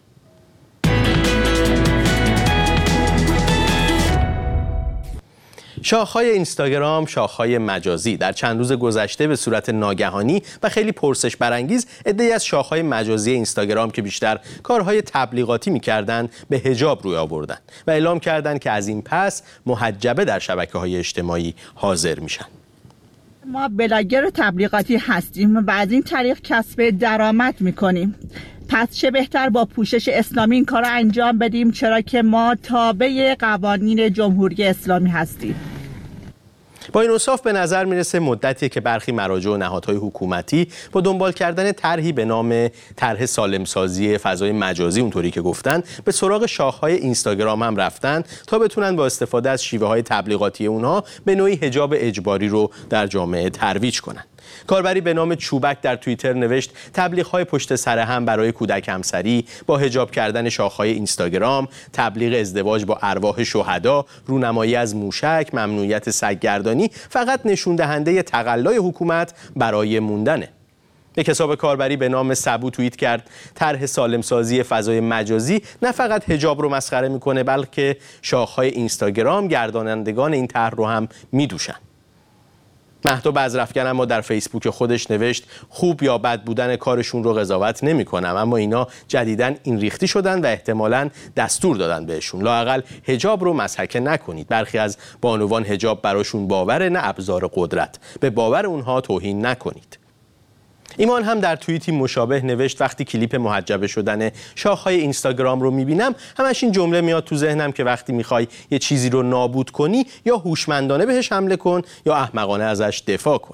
شاخه‌های اینستاگرام، شاخه‌های مجازی در چند روز گذشته به صورت ناگهانی و خیلی پرسش برانگیز عده‌ای از شاخه‌های مجازی اینستاگرام که بیشتر کارهای تبلیغاتی می‌کردند به حجاب روی آوردن و اعلام کردند که از این پس محجبه در شبکه‌های اجتماعی حاضر میشن. ما بلاگر تبلیغاتی هستیم و از این طریق کسب درآمد می‌کنیم. پس چه بهتر با پوشش اسلامی این کار رو انجام بدیم، چرا که ما تابع قوانین جمهوری اسلامی هستیم. با این اوصاف به نظر میرسه مدتی که برخی مراجع و نهادهای حکومتی با دنبال کردن طرحی به نام طرح سالمسازی فضای مجازی، اونطوری که گفتن، به سراغ شاخه‌های اینستاگرام هم رفتن تا بتونن با استفاده از شیوه‌های تبلیغاتی اونها به نوعی حجاب اجباری رو در جامعه ترویج کنن. کاربری به نام چوبک در توییتر نوشت تبلیغ‌های پشت سر هم برای کودک همسری با حجاب کردن شاخه‌های اینستاگرام، تبلیغ ازدواج با ارواح شهدا، رونمایی از موشک، ممنوعیت سگ‌گردانی فقط نشون دهنده تقلای حکومت برای موندنه. یک حساب کاربری به نام سبو توییت کرد طرح سالمسازی فضای مجازی نه فقط حجاب رو مسخره میکنه، بلکه شاخه‌های اینستاگرام گردانندگان این طرح رو هم میدوشن. مهدو بزرفکن اما در فیسبوک خودش نوشت خوب یا بد بودن کارشون رو قضاوت نمی کنم، اما اینا جدیداً این ریختی شدن و احتمالاً دستور دادن بهشون لااقل حجاب رو مسحکه نکنید. برخی از بانوان حجاب براشون باوره نه ابزار قدرت، به باور اونها توهین نکنید. ایمان هم در توییتی مشابه نوشت وقتی کلیپ محجبه شدن شاخه‌های اینستاگرام رو میبینم همش این جمله میاد تو ذهنم که وقتی میخوای یه چیزی رو نابود کنی یا هوشمندانه بهش حمله کن یا احمقانه ازش دفاع کن.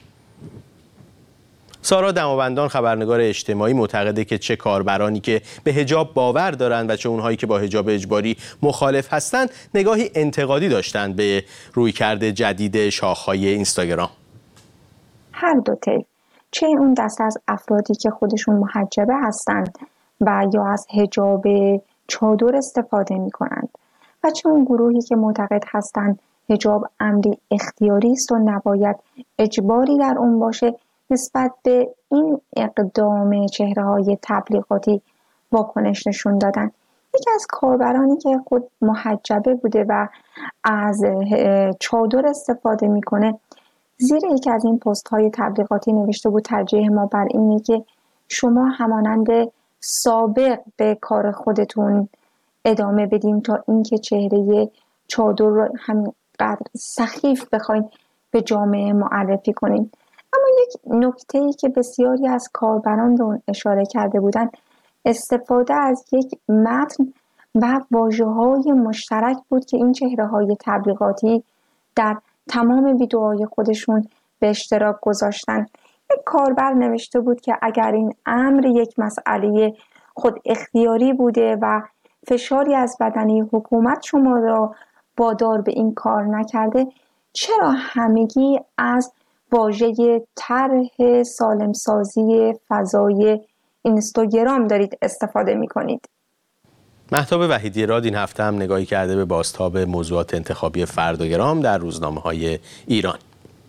سارا دماوندان خبرنگار اجتماعی معتقده که چه کاربرانی که به حجاب باور دارند و چه اونهایی که با حجاب اجباری مخالف هستند نگاهی انتقادی داشتند به رویکرد جدید شاخه‌های اینستاگرام. هر دو طیف، چه اون دسته از افرادی که خودشون محجبه هستند و یا از حجاب چادر استفاده می کنند و چه اون گروهی که معتقد هستند حجاب امری اختیاری است و نباید اجباری در اون باشه، نسبت به این اقدام چهره‌های تبلیغاتی واکنش نشون دادن. یکی از کاربرانی که خود محجبه بوده و از چادر استفاده میکنه زیر یکی از این پست های تبلیغاتی نوشته بود ترجیح ما بر اینه که شما همانند سابق به کار خودتون ادامه بدیم تا اینکه چهره چادر رو همینقدر سخیف بخواین به جامعه معرفی کنیم. اما یک نکته‌ای که بسیاری از کاربران به اون اشاره کرده بودن استفاده از یک متن و واژه‌های مشترک بود که این چهره‌های تبلیغاتی در تمام ویدئوهای خودشون به اشتراک گذاشتن. یک کاربر نوشته بود که اگر این امر یک مسئله خود اختیاری بوده و فشاری از بدنه حکومت شما را وادار به این کار نکرده، چرا همگی از واژه طرح سالمسازی فضای اینستاگرام دارید استفاده می کنید؟ مهتاب وحیدی راد این هفته هم نگاهی کرده به بازتاب موضوعات انتخابی فرداگرام در روزنامه‌های ایران.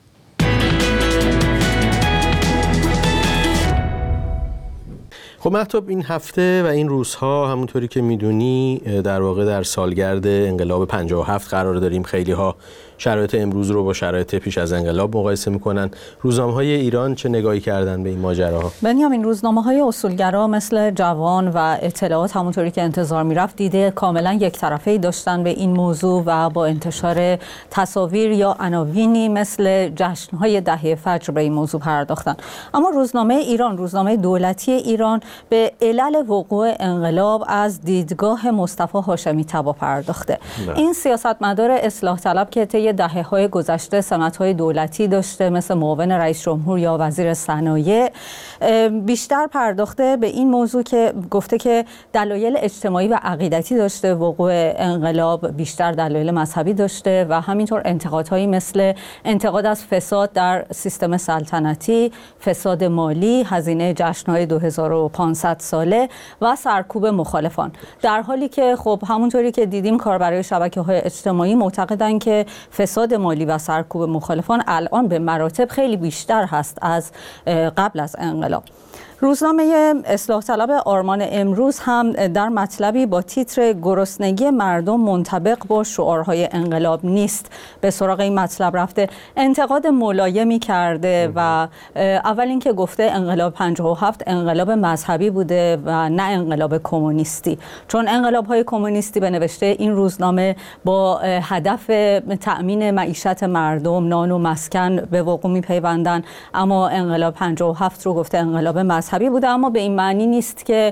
خب مهتاب این هفته و این روزها همونطوری که میدونی در واقع در سالگرد انقلاب پنجاه و هفت قرار داریم. خیلی ها شرایط امروز رو با شرایط پیش از انقلاب مقایسه میکنن. روزنامه‌های ایران چه نگاهی کردن به این ماجراها؟ بنیامین، روزنامه‌های اصولگرا مثل جوان و اطلاعات همونطوری که انتظار میرفت دیده کاملا یک طرفه‌ای داشتن به این موضوع و با انتشار تصاویر یا عناوینی مثل جشن‌های دهه فجر به این موضوع پرداختن. اما روزنامه ایران، روزنامه دولتی ایران، به علل وقوع انقلاب از دیدگاه مصطفی هاشمی طبا پرداخته. نه. این سیاستمدار اصلاح طلب که طی دهه‌های گذشته سمت‌های دولتی داشته مثل معاون رئیس جمهور یا وزیر صنایع، بیشتر پرداخته به این موضوع که گفته که دلایل اجتماعی و عقیدتی داشته وقوع انقلاب، بیشتر دلایل مذهبی داشته و همینطور انتقادهایی مثل انتقاد از فساد در سیستم سلطنتی، فساد مالی، هزینه جشن‌های دو هزار و پانصد ساله و سرکوب مخالفان. در حالی که خب همونطوری که دیدیم کاربرای شبکه‌های اجتماعی معتقدن که فساد مالی و سرکوب مخالفان الان به مراتب خیلی بیشتر هست از قبل از انقلاب. روزنامه اصلاح طلب آرمان امروز هم در مطلبی با تیتر گرسنگی مردم منطبق با شعارهای انقلاب نیست به سراغ این مطلب رفته. انتقاد ملایمی کرده و اول اینکه گفته انقلاب پنجاه و هفت انقلاب مذهبی بوده و نه انقلاب کمونیستی، چون انقلاب‌های کمونیستی به نوشته این روزنامه با هدف تأمین معیشت مردم، نان و مسکن به وقوع می‌پیوندن، اما انقلاب پنجاه و هفت رو گفته انقلاب مذهبی مذهبی بوده، اما به این معنی نیست که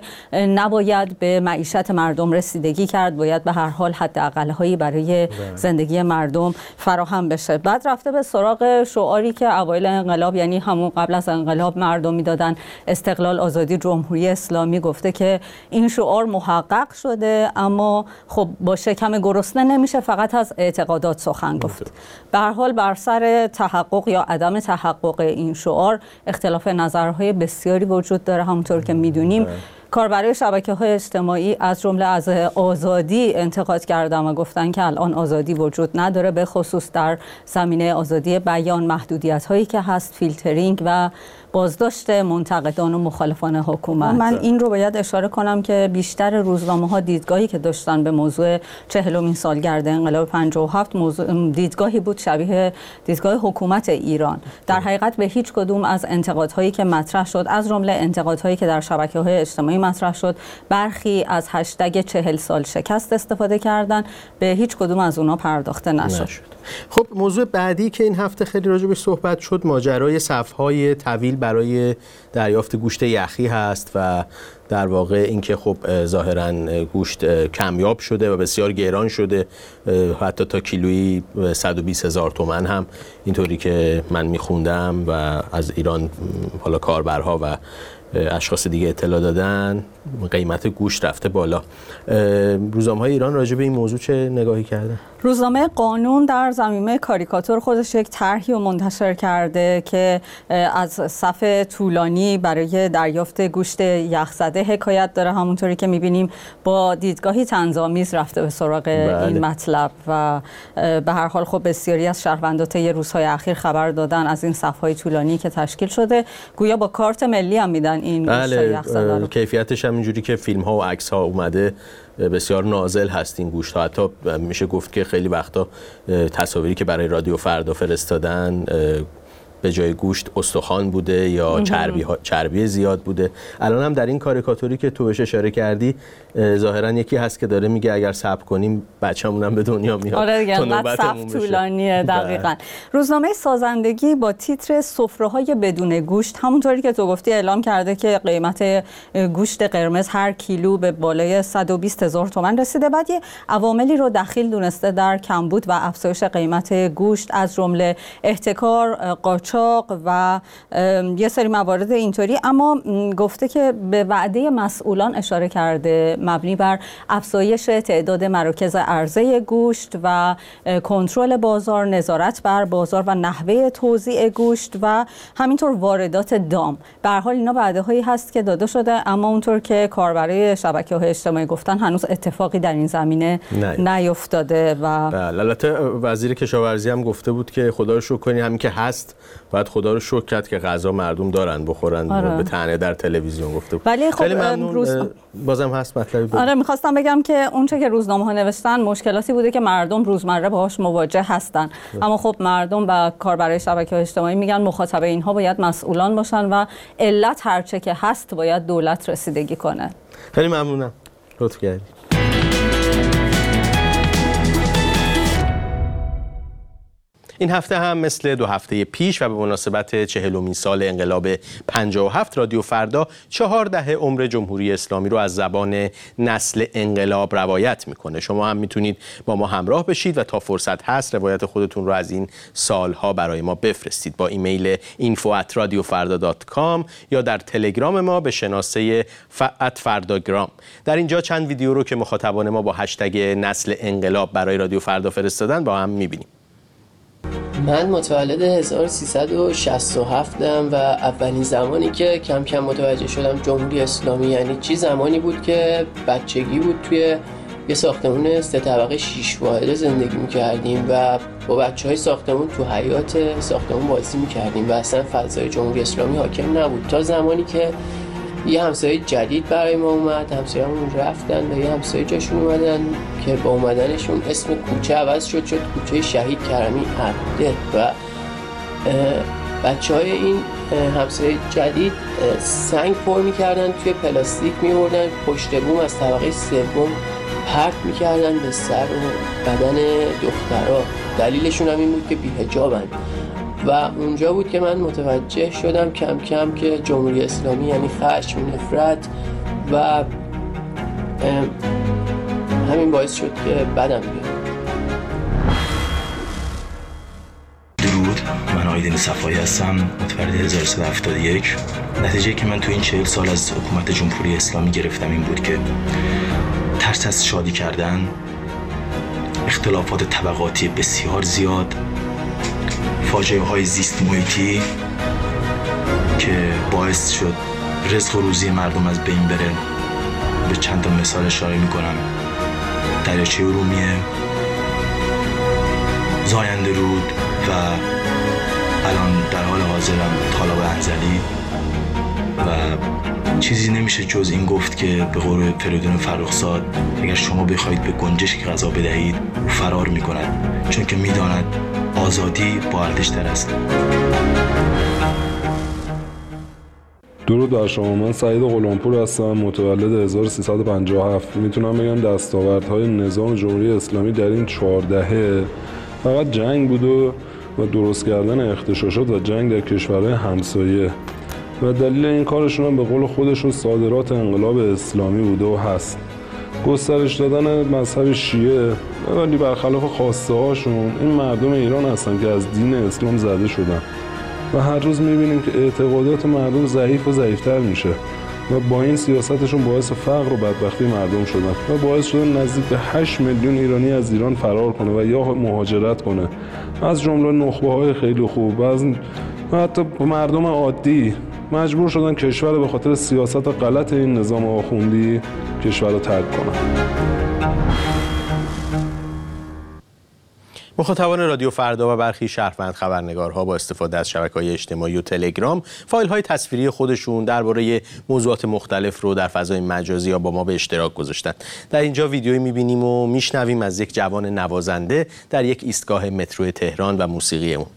نباید به معیشت مردم رسیدگی کرد، باید به هر حال حداقل‌هایی برای زندگی مردم فراهم بشه. بعد رفته به سراغ شعاری که اوایل انقلاب، یعنی همون قبل از انقلاب مردم میدادن، استقلال، آزادی، جمهوری اسلامی. گفته که این شعار محقق شده، اما خب با شکم گرسنه نمیشه فقط از اعتقادات سخن گفت. به هر حال بر سر تحقق یا عدم تحقق این شعار اختلاف نظرهای بسیاری وجود داره. همونطور که میدونیم کاربرای شبکه‌های اجتماعی از جمله از آزادی انتقاد کردن و گفتن که الان آزادی وجود نداره، به خصوص در زمینه آزادی بیان، محدودیت‌هایی که هست، فیلترینگ و بازداشت منتقدان و مخالفان حکومت. من این رو باید اشاره کنم که بیشتر روزنامه‌ها دیدگاهی که داشتن به موضوع چهلمین سالگرد انقلاب پنجاه و هفت موضوع دیدگاهی بود شبیه دیدگاه حکومت ایران. در حقیقت به هیچ کدوم از انتقادهایی که مطرح شد، از جمله انتقادهایی که در شبکه‌های اجتماعی مطرح شد، برخی از هشتگ چهل سال شکست استفاده کردن، به هیچ کدوم از اونها پرداخته نشد. نشد. خب موضوع بعدی که این هفته خیلی راجع بهش صحبت شد، ماجرای صف‌های طویل برای دریافت گوشت یخی هست و در واقع اینکه خب ظاهراً گوشت کمیاب شده و بسیار گران شده، حتی تا کیلویی صد و بیست هزار تومان هم اینطوری که من میخوندم و از ایران حالا کاربرها و اشخاص دیگه اطلاع دادن، قیمت گوشت رفته بالا. روزنامه‌های ایران راجع به این موضوع چه نگاهی کردن؟ روزنامه قانون در زمینه کاریکاتور خودش یک طرحی رو منتشر کرده که از صف طولانی برای دریافت گوشت یخزده حکایت داره. همونطوری که می‌بینیم با دیدگاهی طنزآمیز رفته به سراغ بله. این مطلب و به هر حال خب بسیاری از شهروندان طی روزهای اخیر خبر دادن از این صف‌های طولانی که تشکیل شده، گویا با کارت ملی هم میدن این گوشت یخزده رو. کیفیتش هم اینجوری که فیلم‌ها و عکس‌ها اومده بسیار نازل هست این گوشت ها. حتی میشه گفت که خیلی وقتا تصاویری که برای رادیو فردا فرستادن به جای گوشت استخوان بوده یا چربی ها، چربی زیاد بوده. الان هم در این کاریکاتوری که تو بهش اشاره کردی ظاهرا یکی هست که داره میگه اگر صبر کنیم بچه‌مون هم به دنیا میاد. آره دیگه، انقدر صبر طولانیه. دقیقاً. روزنامه سازندگی با تیتر سفره‌های بدون گوشت، همونطوری که تو گفتی، اعلام کرده که قیمت گوشت قرمز هر کیلو به بالای صد و بیست هزار تومان رسیده. بعد یه عواملی رو دخیل دونسته در کمبود و افزایش قیمت گوشت، از جمله احتکار، قاچاق و یه سری موارد اینطوری. اما گفته که به وعده مسئولان اشاره کرده مبنی بر افزایش تعداد مراکز عرضه گوشت و کنترل بازار، نظارت بر بازار و نحوه توزیع گوشت و همینطور واردات دام. به هر حال اینا وعده‌هایی هست که داده شده، اما اونطور که کاربرای شبکه‌های اجتماعی گفتن هنوز اتفاقی در این زمینه نیفتاده. و بله، البته وزیر کشاورزی هم گفته بود که خدا رو شکر کنی همین که هست، باید خدا رو شکر کرد که غذا مردم دارن بخورن. آره. به طعنه در تلویزیون گفته بود. ولی خب خیلی ممنون. روز... بازم هست مطلبی بود. آره، می‌خواستم بگم که اونچه که روزنامه‌ها نوشتن مشکلاتی بوده که مردم روزمره باهاش مواجه هستن، اما خب مردم و کاربرای شبکه‌های اجتماعی میگن مخاطب اینها باید مسئولان باشن و علت هرچه که هست باید دولت رسیدگی کنه. خیلی ممنونم. لطف کردی. این هفته هم مثل دو هفته پیش و به مناسبت چهلمین سال انقلاب پنجاه و هفت، رادیو فردا چهار دهه عمر جمهوری اسلامی رو از زبان نسل انقلاب روایت میکنه. شما هم میتونید با ما همراه بشید و تا فرصت هست روایت خودتون رو از این سالها برای ما بفرستید با ایمیل اینفو ات رادیو فردا دات کام یا در تلگرام ما به شناسه ات فرداگرام. در اینجا چند ویدیو رو که مخاطبان ما با هشتگ نسل انقلاب برای رادیو فردا فرستادن با هم میبینیم. من متولد هزار و سیصد و شصت و هفت ام و اولین زمانی که کم کم متوجه شدم جمهوری اسلامی یعنی چی زمانی بود که بچگی بود، توی یه ساختمون سه طبقه شیش واحده زندگی می‌کردیم و با بچه‌های ساختمون تو حیاط ساختمون بازی می‌کردیم و اصلا فضای جمهوری اسلامی حاکم نبود، تا زمانی که یه همسایه جدید برای ما اومد. همسایه‌مون رفتن و یه همسایه جاشون اومدن که با اومدنشون اسم کوچه عوض شد شد کوچه شهید کرمی عبده و بچه‌های این همسایه جدید سنگ پر می‌کردن، توی پلاستیک می‌بردن پشت بوم از طبقه سوم پرت می‌کردن به سر و بدن دخترها. دلیلشون هم این بود که بی‌حجابن و اونجا بود که من متوجه شدم کم کم که جمهوری اسلامی یعنی خشم، نفرت و همین باعث شد که بدم بیاد. درود، من آیدین صفایی هستم، متولد هزار و سیصد و هفتاد و یک. نتیجه که من تو این چهل سال از حکومت جمهوری اسلامی گرفتم این بود که ترس از شادی کردن، اختلافات طبقاتی بسیار زیاد، فاجعه های زیست محیطی که باعث شد رزق و روزی مردم از بین بره. به چند تا مثال اشاره میکنم: دریاچه ارومیه، زاینده رود و الان در حال حاضرم طالاب انزلی. و چیزی نمیشه جز این گفت که به قول فریدون فرخزاد اگر شما بخواید به گنجشک غذا بدهید او فرار میکند، چون که میداند آزادی با ارزش‌تر است. درود بر شما، من سعید غلامپور هستم، متولد هزار و سیصد و پنجاه و هفت. میتونم بگم دستاوردهای نظام جمهوری اسلامی در این چهار دهه فقط جنگ بود و و درست کردن اغتشاشات و جنگ در کشورهای همسایه و دلیل این کارشون هم به قول خودشون صادرات انقلاب اسلامی بوده و هست. گسترش دادن مذهب شیعه، ولی برخلاف خواسته هاشون این مردم ایران هستن که از دین اسلام زده شدن و هر روز میبینیم که اعتقادات مردم ضعیف و ضعیفتر میشه و با این سیاستشون باعث فقر و بدبختی مردم شدن و باعث شدن نزدیک به هشت میلیون ایرانی از ایران فرار کنه و یا مهاجرت کنه، از جمله نخبه های خیلی خوب و از حتی مردم عادی مجبور شدن کشور رو به خاطر سیاست غلط این نظام آخوندی کشور رو ترک کنن. مخاطبان رادیو فردا و برخی شهروند خبرنگارها با استفاده از شبکه‌های اجتماعی و تلگرام فایل‌های تصویری خودشون درباره موضوعات مختلف رو در فضای مجازی یا با ما به اشتراک گذاشتند. در اینجا ویدیویی می‌بینیم و میشنویم از یک جوان نوازنده در یک ایستگاه مترو تهران و موسیقی اون.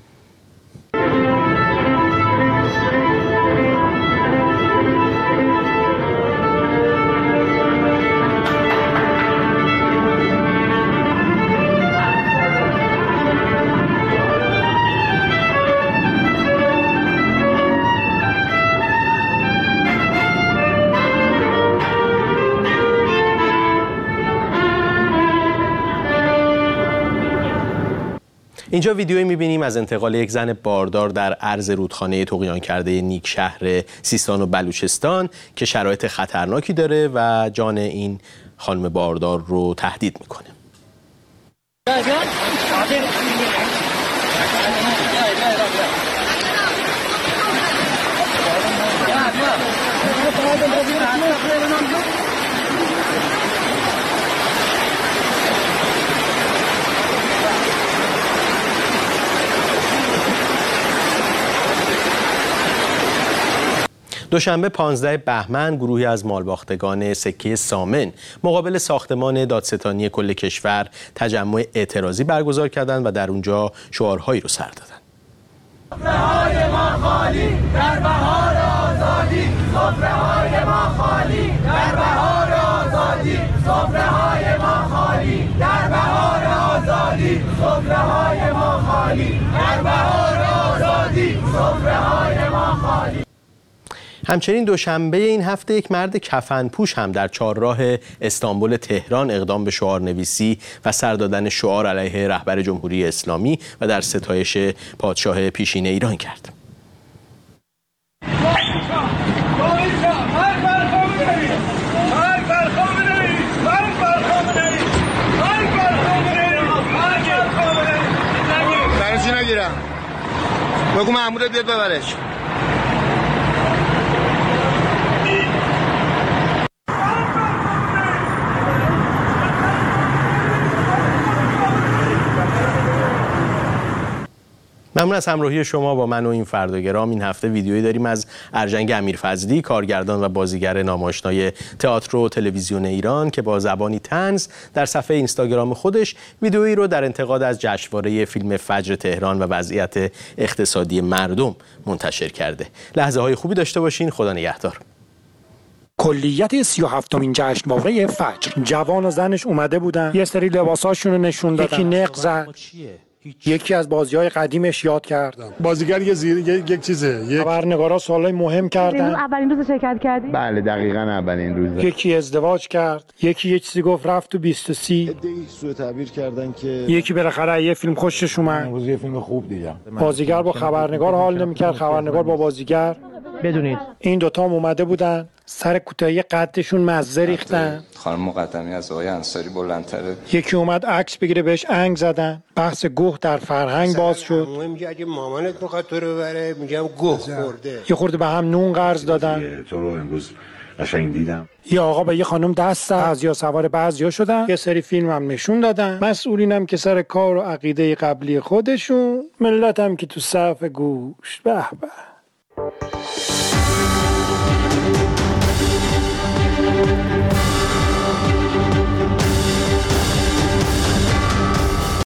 اینجا ویدیویی می‌بینیم از انتقال یک زن باردار در عرض رودخانه طغیان کرده نیک شهر سیستان و بلوچستان که شرایط خطرناکی داره و جان این خانم باردار رو تهدید میکنه. دوشنبه پانزده بهمن گروهی از مالباختگان سکه سامن مقابل ساختمان دادستانی کل کشور تجمع اعتراضی برگزار کردند و در اونجا شعارهایی رو سر دادند. سفره‌های ما خالی در بهار آزادی، سفره‌های ما خالی در بهار آزادی، سفره‌های ما خالی در بهار آزادی، سفره‌های ما خالی در بهار آزادی، سفره‌های ما خالی. همچنین دوشنبه این هفته یک مرد کفنپوش هم در چهارراه استانبول تهران اقدام به شعارنویسی و سر دادن شعار علیه رهبر جمهوری اسلامی و در ستایش پادشاه پیشین ایران کرد. برشی نگیرم بگو مأمورت بیاد ببرش. ممنون از همراهی شما با من و این فرداگرام. این هفته ویدیویی داریم از ارجنگ امیرفضلی، کارگردان و بازیگر ناماشنای تئاتر و تلویزیون ایران که با زبانی طنز در صفحه اینستاگرام خودش ویدیویی رو در انتقاد از جشنواره فیلم فجر تهران و وضعیت اقتصادی مردم منتشر کرده. لحظه های خوبی داشته باشین. خدا نگهدار. کلیت سی و هفتمین جشنواره فجر، جوان و زنش اومده بودن، یه سری لباساشون رو نشون دادن. یکی نق زد، یکی از بازی‌های قدیمش یاد کرد. بازیگر یه زیر یک, یک چیزه یک خبرنگارا سوالای مهم کردن. اولین روز شرکت کردی؟ بله دقیقاً اولین روز. یکی ازدواج کرد، یکی یه چیزی گفت رفت تو بیست و سی. ادعی سوء تعبیر کردن که یکی بالاخره یه فیلم خوشش اومد. امروز یه فیلم خوب دیدم. بازیگر با خبرنگار حال نمی‌کرد، خبرنگار با بازیگر. بدونید این دوتا هم اومده بودن سر کوتاهی قدشون مزه ریختن. خانم مقدمی از آقای انصاری بلندتره. یکی اومد عکس بگیره بهش انگ زدن. بحث گوه در فرهنگ باز شد. میگه اگه مامانت میخواد تو رو ببره میگم گوه خورده. یه خورده به هم نون قرض دادن. تو رو امروز قشنگ دیدم. یه آقا به یه خانم دست زد، بعضیا سوار بعضیا شدن. یه سری فیلم هم نشون دادن. مسئولینم که سر کار و عقیده قبلی خودشون، ملت هم که تو صف گوش. به به.